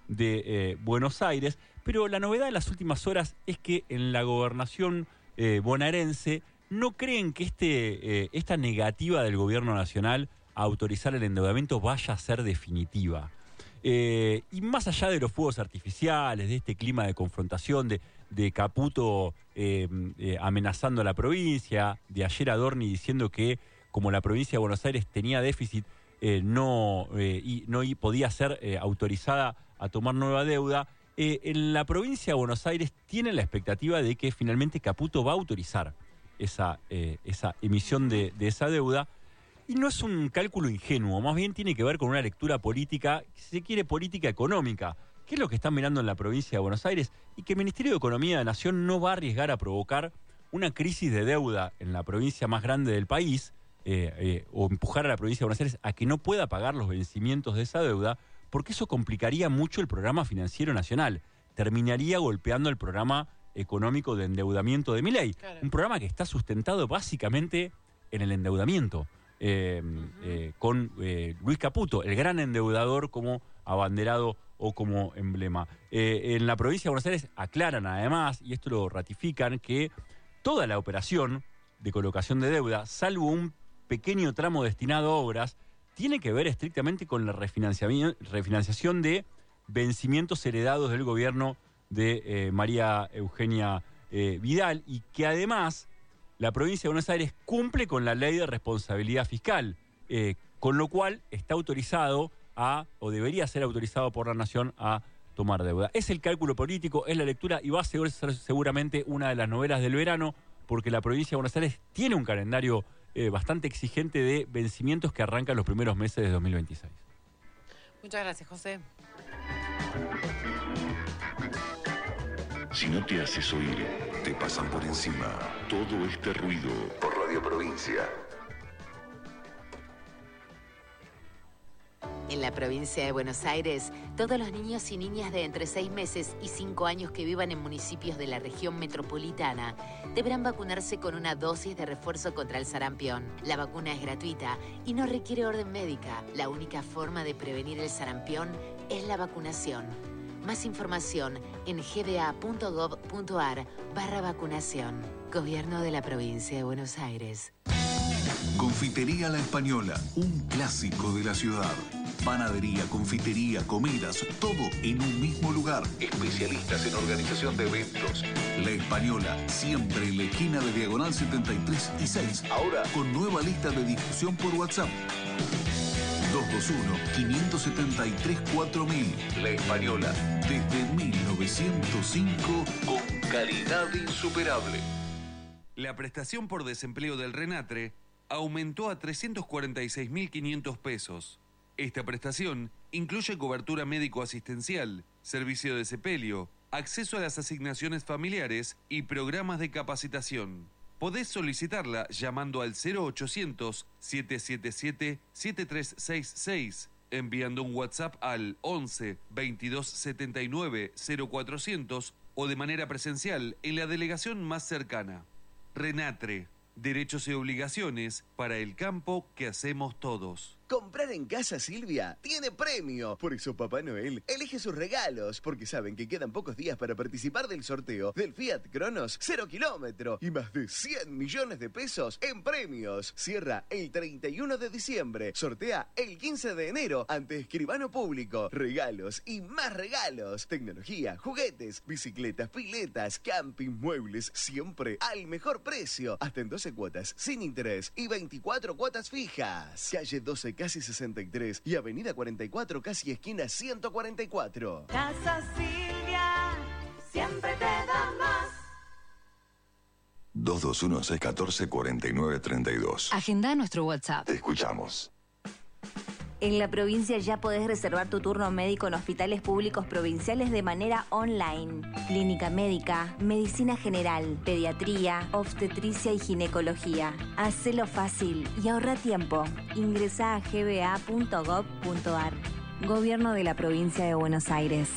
de Buenos Aires. Pero la novedad de las últimas horas es que en la gobernación bonaerense no creen que esta negativa del gobierno nacional a autorizar el endeudamiento vaya a ser definitiva. Y más allá de los fuegos artificiales, de este clima de confrontación, de Caputo amenazando a la provincia, de ayer Adorni diciendo que como la provincia de Buenos Aires tenía déficit, no podía ser autorizada a tomar nueva deuda, en la provincia de Buenos Aires tienen la expectativa de que finalmente Caputo va a autorizar esa emisión de esa deuda. Y no es un cálculo ingenuo, más bien tiene que ver con una lectura política, si se quiere política económica, que es lo que están mirando en la provincia de Buenos Aires, y que el Ministerio de Economía de la Nación no va a arriesgar a provocar una crisis de deuda en la provincia más grande del país, o empujar a la provincia de Buenos Aires a que no pueda pagar los vencimientos de esa deuda, porque eso complicaría mucho el programa financiero nacional, terminaría golpeando el programa económico de endeudamiento de Milei, claro. Un programa que está sustentado básicamente en el endeudamiento. Con Luis Caputo, el gran endeudador como abanderado o como emblema. En la provincia de Buenos Aires aclaran además, y esto lo ratifican, que toda la operación de colocación de deuda, salvo un pequeño tramo destinado a obras, tiene que ver estrictamente con la refinanciación de vencimientos heredados del gobierno de María Eugenia Vidal, y que además la provincia de Buenos Aires cumple con la ley de responsabilidad fiscal, con lo cual está autorizado o debería ser autorizado por la Nación a tomar deuda. Es el cálculo político, es la lectura, y va a ser seguramente una de las novelas del verano, porque la provincia de Buenos Aires tiene un calendario bastante exigente de vencimientos que arrancan los primeros meses de 2026. Muchas gracias, José. Si no te haces oír, te pasan por encima. Todo este ruido por Radio Provincia. En la provincia de Buenos Aires, todos los niños y niñas de entre 6 meses y 5 años que vivan en municipios de la región metropolitana deberán vacunarse con una dosis de refuerzo contra el sarampión. La vacuna es gratuita y no requiere orden médica. La única forma de prevenir el sarampión es la vacunación. Más información en gba.gov.ar/vacunación. Gobierno de la provincia de Buenos Aires. Confitería La Española, un clásico de la ciudad. Panadería, confitería, comidas, todo en un mismo lugar. Especialistas en organización de eventos. La Española, siempre en la esquina de Diagonal 73 y 6. Ahora con nueva lista de difusión por WhatsApp. 221-573-4000. La Española, desde 1905, con calidad insuperable. La prestación por desempleo del Renatre aumentó a 346.500 pesos. Esta prestación incluye cobertura médico-asistencial, servicio de sepelio, acceso a las asignaciones familiares y programas de capacitación. Podés solicitarla llamando al 0800-777-7366, enviando un WhatsApp al 11 22 79 0400 o de manera presencial en la delegación más cercana. Renatre, derechos y obligaciones para el campo que hacemos todos. Comprar en Casa Silvia tiene premio. Por eso Papá Noel elige sus regalos, porque saben que quedan pocos días para participar del sorteo del Fiat Cronos 0 kilómetro y más de 100 millones de pesos en premios. Cierra el 31 de diciembre, sortea el 15 de enero ante escribano público. Regalos y más regalos. Tecnología, juguetes, bicicletas, piletas, camping, muebles, siempre al mejor precio. Hasta en 12 cuotas sin interés y 24 cuotas fijas. Calle 12 casi 63 y Avenida 44 casi esquina 144. Casa Silvia, siempre te da más. 221-614-4932. Agenda nuestro WhatsApp. Te escuchamos. En la provincia ya podés reservar tu turno médico en hospitales públicos provinciales de manera online. Clínica médica, medicina general, pediatría, obstetricia y ginecología. Hacelo fácil y ahorra tiempo. Ingresá a gba.gov.ar. Gobierno de la provincia de Buenos Aires.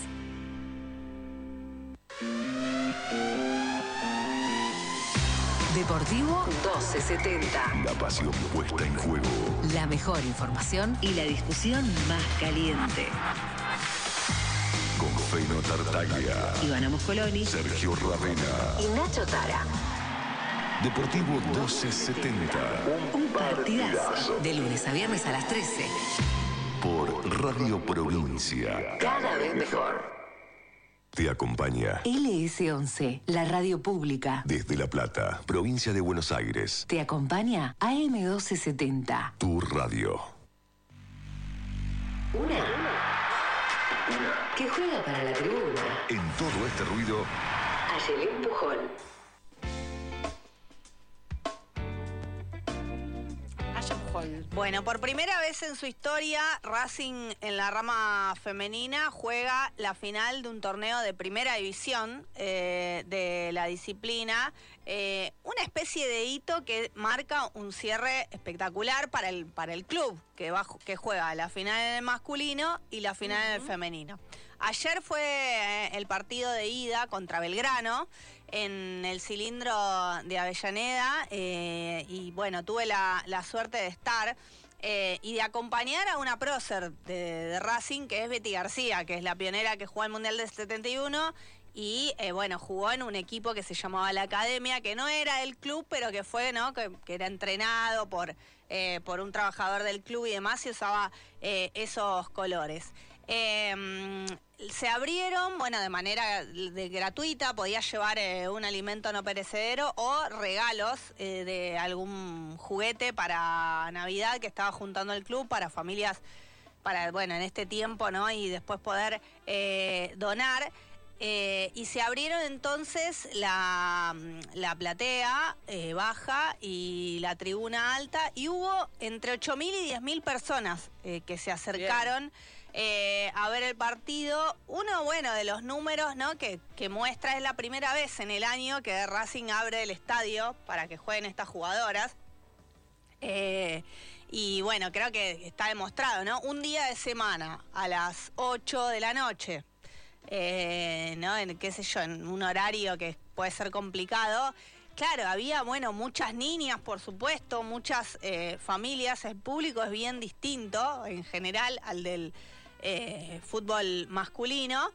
Deportivo 1270. La pasión puesta en juego. La mejor información y la discusión más caliente. Con Feno Tartaglia, Ivana Moscoloni, Sergio Ravena y Nacho Tara. Deportivo 1270. Un partidazo. De lunes a viernes a las 13. Por Radio Provincia. Cada vez mejor. Te acompaña LS11, la radio pública. desde La Plata, provincia de Buenos Aires. Te acompaña AM1270. Tu radio. Una que juega para la tribuna. En todo este ruido, Ayelén Pujol. Bueno, por primera vez en su historia, Racing en la rama femenina juega la final de un torneo de primera división de la disciplina. Una especie de hito que marca un cierre espectacular para el club, que juega la final en el masculino y la final en el femenino. Ayer fue el partido de ida contra Belgrano en el cilindro de Avellaneda y bueno, tuve la suerte de estar y de acompañar a una prócer de Racing, que es Betty García, que es la pionera que jugó al Mundial del 71 y bueno, jugó en un equipo que se llamaba La Academia, que no era el club, pero que fue, ¿no? Que era entrenado por un trabajador del club y demás, y usaba esos colores. Se abrieron, bueno, de manera gratuita, podías llevar un alimento no perecedero o regalos de algún juguete para Navidad que estaba juntando el club para familias, para, bueno, en este tiempo, ¿no? Y después poder donar. Y se abrieron entonces la platea baja y la tribuna alta, y hubo entre 8.000 y 10.000 personas que se acercaron. Bien. A ver el partido. Uno, bueno, de los números, ¿no? que muestra, es la primera vez en el año que Racing abre el estadio para que jueguen estas jugadoras. Y bueno, creo que está demostrado, ¿no? Un día de semana a las 8 de la noche, ¿no? Qué sé yo, en un horario que puede ser complicado. Claro, había, bueno, muchas niñas, por supuesto, muchas familias. El público es bien distinto, en general, al del fútbol masculino.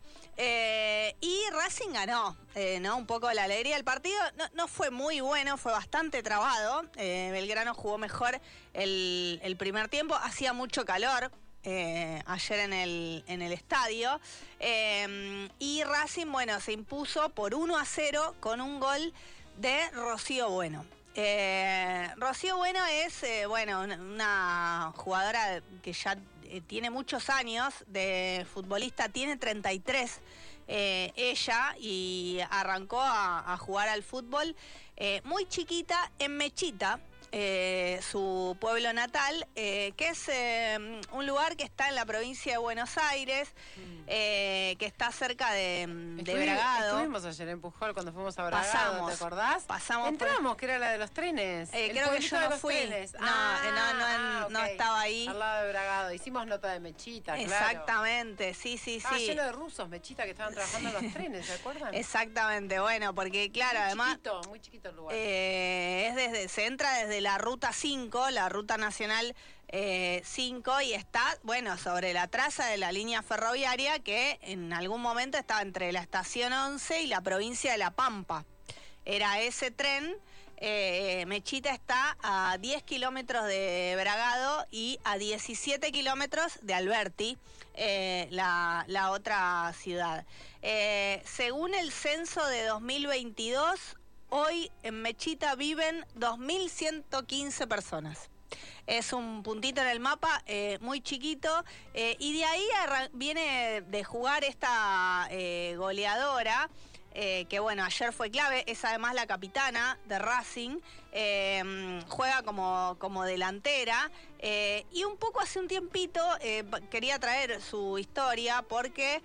Y Racing ganó, ¿no? Un poco la alegría. El partido no fue muy bueno, fue bastante trabado. Belgrano jugó mejor el primer tiempo. Hacía mucho calor ayer en el estadio. Y Racing, bueno, se impuso por 1-0 con un gol de Rocío Bueno. Rocío Bueno es, bueno, una jugadora que ya tiene muchos años de futbolista, tiene 33 ella, y arrancó a jugar al fútbol muy chiquita en Mechita, su pueblo natal, que es un lugar que está en la provincia de Buenos Aires, que está cerca de Bragado. Estuvimos ayer en Pujol cuando fuimos a Bragado, ¿te acordás? Entramos, que era la de los trenes. Creo que yo no fui. No estaba ahí. Al lado de Bragado. Hicimos nota de Mechita, claro. Exactamente, sí. Estaba lleno de rusos, Mechita, que estaban trabajando en los trenes, ¿se acuerdan? Exactamente, bueno, porque claro, muy chiquito el lugar. Se entra desde la ruta 5, la ruta nacional 5, y está, bueno, sobre la traza de la línea ferroviaria que en algún momento estaba entre la estación 11 y la provincia de La Pampa. Era ese tren. Mechita está a 10 kilómetros de Bragado y a 17 kilómetros de Alberti, la otra ciudad. Según el censo de 2022, hoy en Mechita viven 2.115 personas. Es un puntito en el mapa, muy chiquito, y de ahí viene de jugar esta goleadora, que bueno, ayer fue clave, es además la capitana de Racing, juega como delantera, y un poco hace un tiempito quería traer su historia porque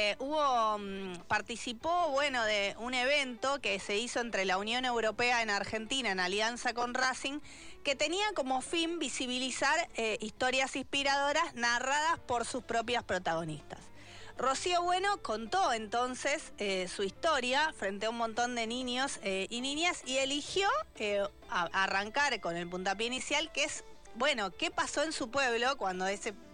participó, bueno, de un evento que se hizo entre la Unión Europea en Argentina en alianza con Racing, que tenía como fin visibilizar historias inspiradoras narradas por sus propias protagonistas. Rocío Bueno contó entonces su historia frente a un montón de niños y niñas, y eligió arrancar con el puntapié inicial, que es, bueno, qué pasó en su pueblo cuando ese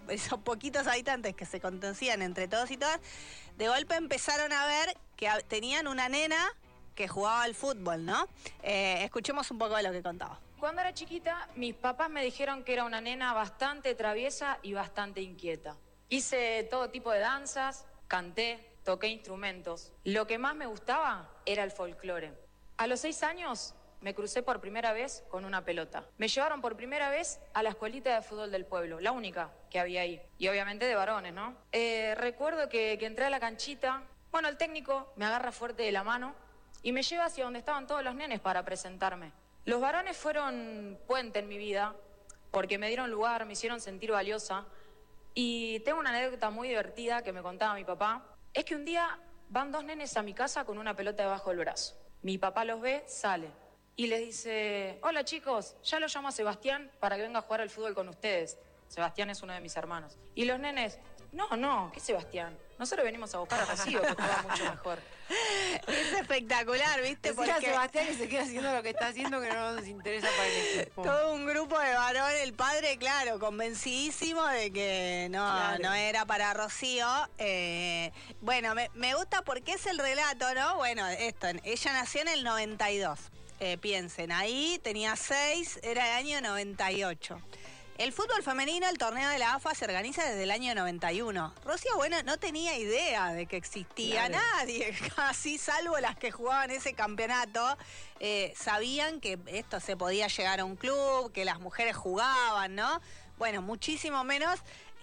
esos poquitos habitantes que se conocían entre todos y todas, de golpe empezaron a ver que tenían una nena que jugaba al fútbol, ¿no? Escuchemos un poco de lo que contaba. Cuando era chiquita, mis papás me dijeron que era una nena bastante traviesa y bastante inquieta. Hice todo tipo de danzas, canté, toqué instrumentos. Lo que más me gustaba era el folclore. A los 6 años me crucé por primera vez con una pelota. Me llevaron por primera vez a la escuelita de fútbol del pueblo, la única que había ahí. Y obviamente de varones, ¿no? Recuerdo que entré a la canchita. Bueno, el técnico me agarra fuerte de la mano y me lleva hacia donde estaban todos los nenes para presentarme. Los varones fueron puente en mi vida porque me dieron lugar, me hicieron sentir valiosa. Y tengo una anécdota muy divertida que me contaba mi papá. Es que un día van 2 nenes a mi casa con una pelota debajo del brazo. Mi papá los ve, sale y les dice: hola chicos, ya lo llamo a Sebastián para que venga a jugar al fútbol con ustedes. Sebastián es uno de mis hermanos. Y los nenes: no, ¿qué Sebastián? Nosotros venimos a buscar a Rocío, que juega mucho mejor. Es espectacular, ¿viste? Porque a Sebastián que se queda haciendo lo que está haciendo, que no nos interesa para el equipo. Todo un grupo de varones, el padre, claro, convencidísimo de que no era para Rocío. Bueno, me gusta porque es el relato, ¿no? Bueno, ella nació en el 92. Piensen, ahí tenía 6, era el año 98. El fútbol femenino, el torneo de la AFA, se organiza desde el año 91. Rocío, bueno, no tenía idea de que existía nadie, casi, salvo las que jugaban ese campeonato. Sabían que esto se podía llegar a un club, que las mujeres jugaban, ¿no? Bueno, muchísimo menos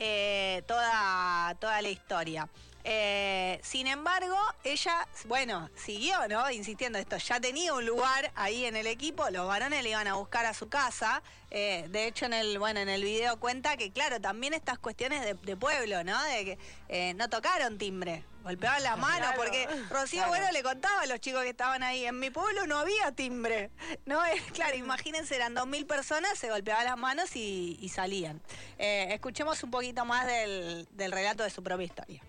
toda la historia. Sin embargo, ella, bueno, siguió, ¿no? Insistiendo esto, ya tenía un lugar ahí en el equipo, los varones le iban a buscar a su casa. De hecho, en el video cuenta que, claro, también estas cuestiones de pueblo, ¿no? De que no tocaron timbre, golpeaban la mano, claro, porque Rocío, bueno, le contaba a los chicos que estaban ahí, en mi pueblo no había timbre, ¿no? Claro, imagínense, eran 2.000 personas, se golpeaban las manos y salían. Escuchemos un poquito más del relato de su propia historia.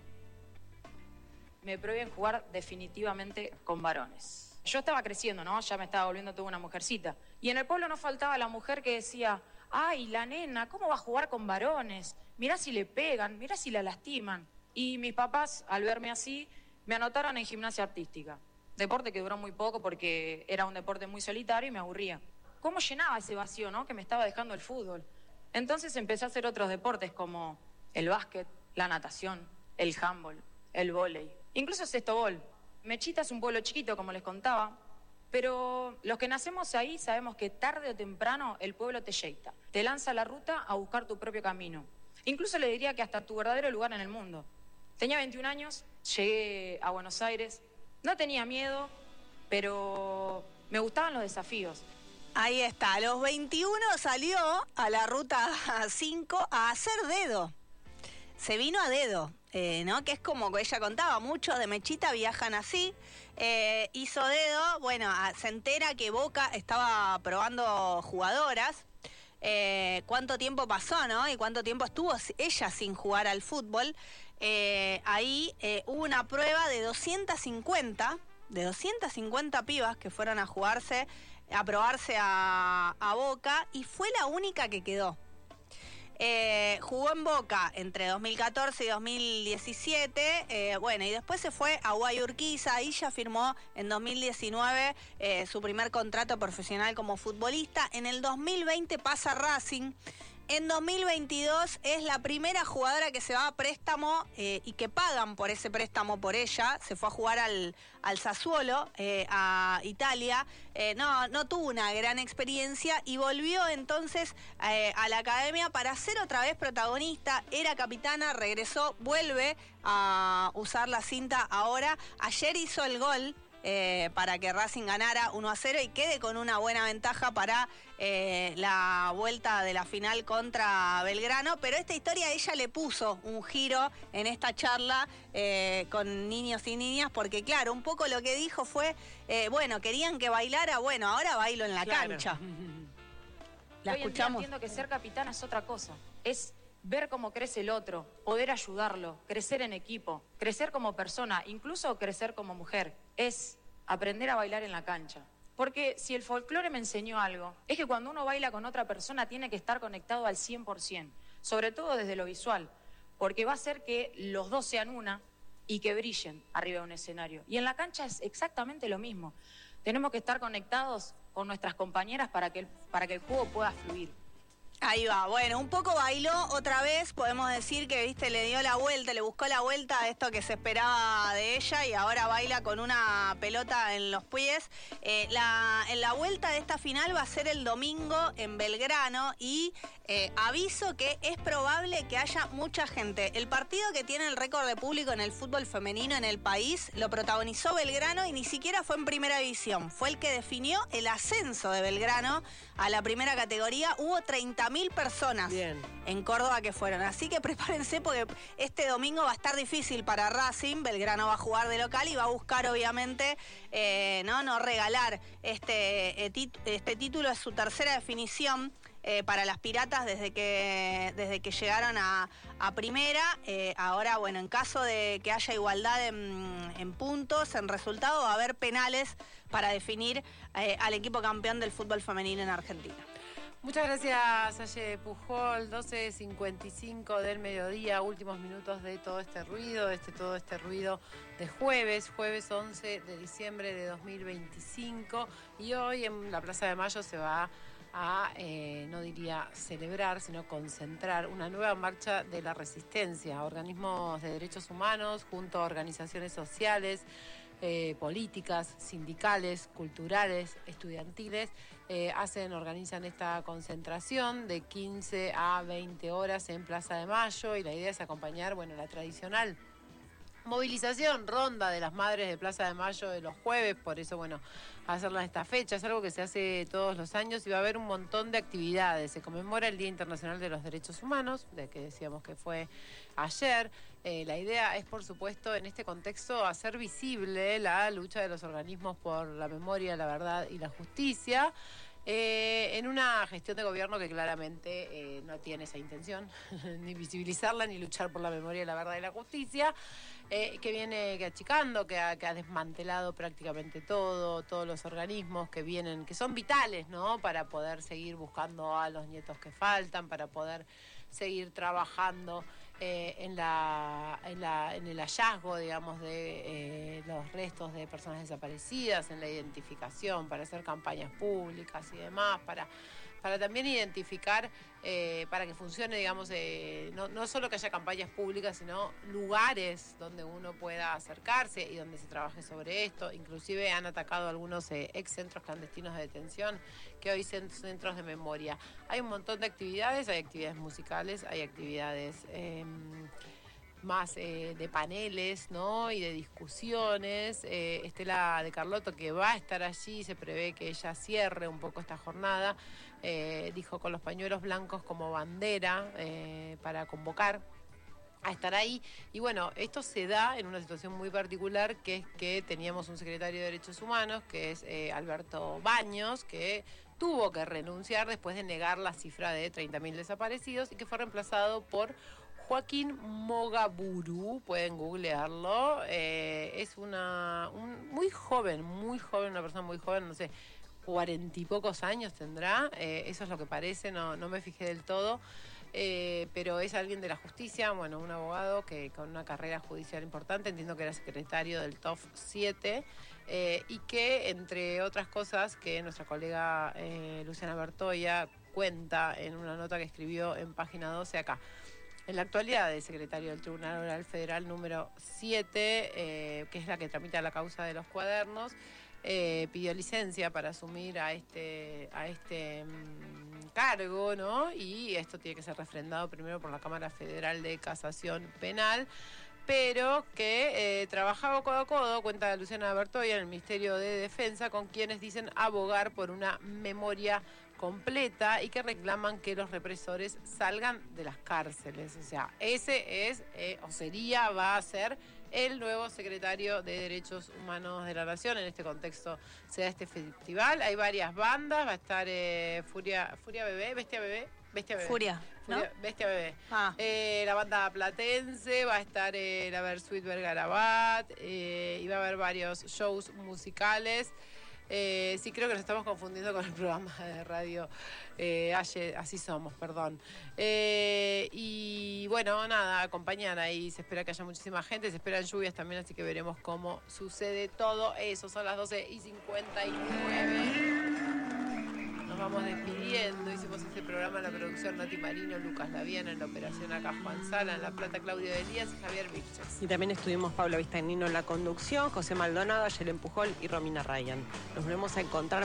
Me prohíben jugar definitivamente con varones. Yo estaba creciendo, ¿no? Ya me estaba volviendo toda una mujercita. Y en el pueblo no faltaba la mujer que decía: ay, la nena, ¿cómo va a jugar con varones? Mirá si le pegan, mirá si la lastiman. Y mis papás, al verme así, me anotaron en gimnasia artística. Deporte que duró muy poco porque era un deporte muy solitario y me aburría. ¿Cómo llenaba ese vacío, no? Que me estaba dejando el fútbol. Entonces empecé a hacer otros deportes como el básquet, la natación, el handball, el vóley. Incluso cestobol. Mechita es un pueblo chiquito, como les contaba, pero los que nacemos ahí sabemos que tarde o temprano el pueblo te yeita, te lanza a la ruta a buscar tu propio camino. Incluso le diría que hasta tu verdadero lugar en el mundo. Tenía 21 años, llegué a Buenos Aires, no tenía miedo, pero me gustaban los desafíos. Ahí está, a los 21 salió a la ruta 5 a hacer dedo. Se vino a dedo. ¿No? Que es como ella contaba, muchos de Mechita viajan así. Hizo dedo, bueno, se entera que Boca estaba probando jugadoras. ¿Cuánto tiempo pasó, no? Y cuánto tiempo estuvo ella sin jugar al fútbol. Ahí hubo una prueba de 250 pibas que fueron a jugarse, a probarse a Boca, y fue la única que quedó. Jugó en Boca entre 2014 y 2017, bueno, y después se fue a Guayurquiza, ahí ya firmó en 2019 su primer contrato profesional como futbolista. En el 2020 pasa a Racing. En 2022 es la primera jugadora que se va a préstamo y que pagan por ese préstamo por ella. Se fue a jugar al Sassuolo, a Italia. No tuvo una gran experiencia y volvió entonces a la academia para ser otra vez protagonista. Era capitana, regresó, vuelve a usar la cinta ahora. Ayer hizo el gol para que Racing ganara 1-0 y quede con una buena ventaja para la vuelta de la final contra Belgrano. Pero esta historia ella le puso un giro en esta charla con niños y niñas, porque claro, un poco lo que dijo fue, bueno, querían que bailara, bueno, ahora bailo en la cancha. La escuchamos. Hoy en día entiendo que ser capitana es otra cosa, es ver cómo crece el otro, poder ayudarlo, crecer en equipo, crecer como persona, incluso crecer como mujer. Es aprender a bailar en la cancha. Porque si el folclore me enseñó algo, es que cuando uno baila con otra persona tiene que estar conectado al 100%. sobre todo desde lo visual, porque va a hacer que los dos sean una y que brillen arriba de un escenario. Y en la cancha es exactamente lo mismo. Tenemos que estar conectados con nuestras compañeras para que el juego pueda fluir. Ahí va, bueno, un poco bailó otra vez, podemos decir que, viste, le dio la vuelta, le buscó la vuelta a esto que se esperaba de ella y ahora baila con una pelota en los pies. En la vuelta de esta final va a ser el domingo en Belgrano y aviso que es probable que haya mucha gente. El partido que tiene el récord de público en el fútbol femenino en el país lo protagonizó Belgrano y ni siquiera fue en primera división, fue el que definió el ascenso de Belgrano a la primera categoría. Hubo 30.000 personas en Córdoba que fueron. Así que prepárense porque este domingo va a estar difícil para Racing. Belgrano va a jugar de local y va a buscar, obviamente, no regalar este título. Es su tercera definición para las Piratas desde que llegaron a primera. Ahora, bueno, en caso de que haya igualdad en puntos, en resultado, va a haber penales para definir al equipo campeón del fútbol femenino en Argentina. Muchas gracias, Aye Pujol. 12:55 del mediodía, últimos minutos de todo este ruido, de jueves 11 de diciembre de 2025. Y hoy en la Plaza de Mayo se va a, no diría celebrar, sino concentrar una nueva marcha de la resistencia. Organismos de derechos humanos junto a organizaciones sociales, políticas, sindicales, culturales, estudiantiles, organizan esta concentración de 15 a 20 horas en Plaza de Mayo y la idea es acompañar, la tradicional movilización, ronda de las madres de Plaza de Mayo de los jueves, por eso, hacerla en esta fecha, es algo que se hace todos los años y va a haber un montón de actividades. Se conmemora el Día Internacional de los Derechos Humanos, de que decíamos que fue ayer. La idea es, por supuesto, en este contexto, hacer visible la lucha de los organismos por la memoria, la verdad y la justicia, en una gestión de gobierno que claramente no tiene esa intención, ni visibilizarla, ni luchar por la memoria, la verdad y la justicia, que viene achicando, que ha desmantelado prácticamente todos los organismos que son vitales, ¿no? Para poder seguir buscando a los nietos que faltan, para poder seguir trabajando en el hallazgo, digamos, de los restos de personas desaparecidas, en la identificación, para hacer campañas públicas y demás, para también identificar, para que funcione, digamos, no solo que haya campañas públicas, sino lugares donde uno pueda acercarse y donde se trabaje sobre esto. Inclusive han atacado algunos ex centros clandestinos de detención, que hoy son centros de memoria. Hay un montón de actividades, hay actividades musicales, hay actividades más de paneles, ¿no? Y de discusiones. Estela de Carlotto, que va a estar allí, se prevé que ella cierre un poco esta jornada, dijo con los pañuelos blancos como bandera para convocar a estar ahí. Y esto se da en una situación muy particular, que es que teníamos un secretario de Derechos Humanos, que es Alberto Baños, que tuvo que renunciar después de negar la cifra de 30.000 desaparecidos y que fue reemplazado por Joaquín Mogaburu, pueden googlearlo. Es muy joven, una persona muy joven, no sé, 40 y pocos años tendrá, eso es lo que parece, no me fijé del todo, pero es alguien de la justicia, un abogado que con una carrera judicial importante, entiendo que era secretario del TOF 7, y que, entre otras cosas, que nuestra colega Luciana Bertoya cuenta en una nota que escribió en Página 12 acá. En la actualidad es secretario del Tribunal Oral Federal número 7, que es la que tramita la causa de los cuadernos, pidió licencia para asumir a este cargo, ¿no? Y esto tiene que ser refrendado primero por la Cámara Federal de Casación Penal, pero que trabajaba codo a codo, cuenta Luciana Bertoya, en el Ministerio de Defensa, con quienes dicen abogar por una memoria completa y que reclaman que los represores salgan de las cárceles. O sea, ese es, va a ser el nuevo secretario de Derechos Humanos de la Nación. En este contexto se da este festival. Hay varias bandas, va a estar Furia Bebé, Bestia Bebé. Furia, ¿no? Bestia Bebé. La banda platense, va a estar la Versuit Vergarabat, y va a haber varios shows musicales. Sí, creo que nos estamos confundiendo con el programa de radio. Así somos, perdón. Y bueno, nada, acompañan ahí. Se espera que haya muchísima gente, se esperan lluvias también, así que veremos cómo sucede todo eso. Son las 12:59. Nos vamos despidiendo. Hicimos este programa en la producción Nati Marino, Lucas Laviana, en la operación acá Juan Sala, en La Plata Claudio Elías y Javier Vilches. Y también estuvimos Pablo Vistagnino en la conducción, José Maldonado, Ayer Empujol y Romina Ryan. Nos volvemos a encontrar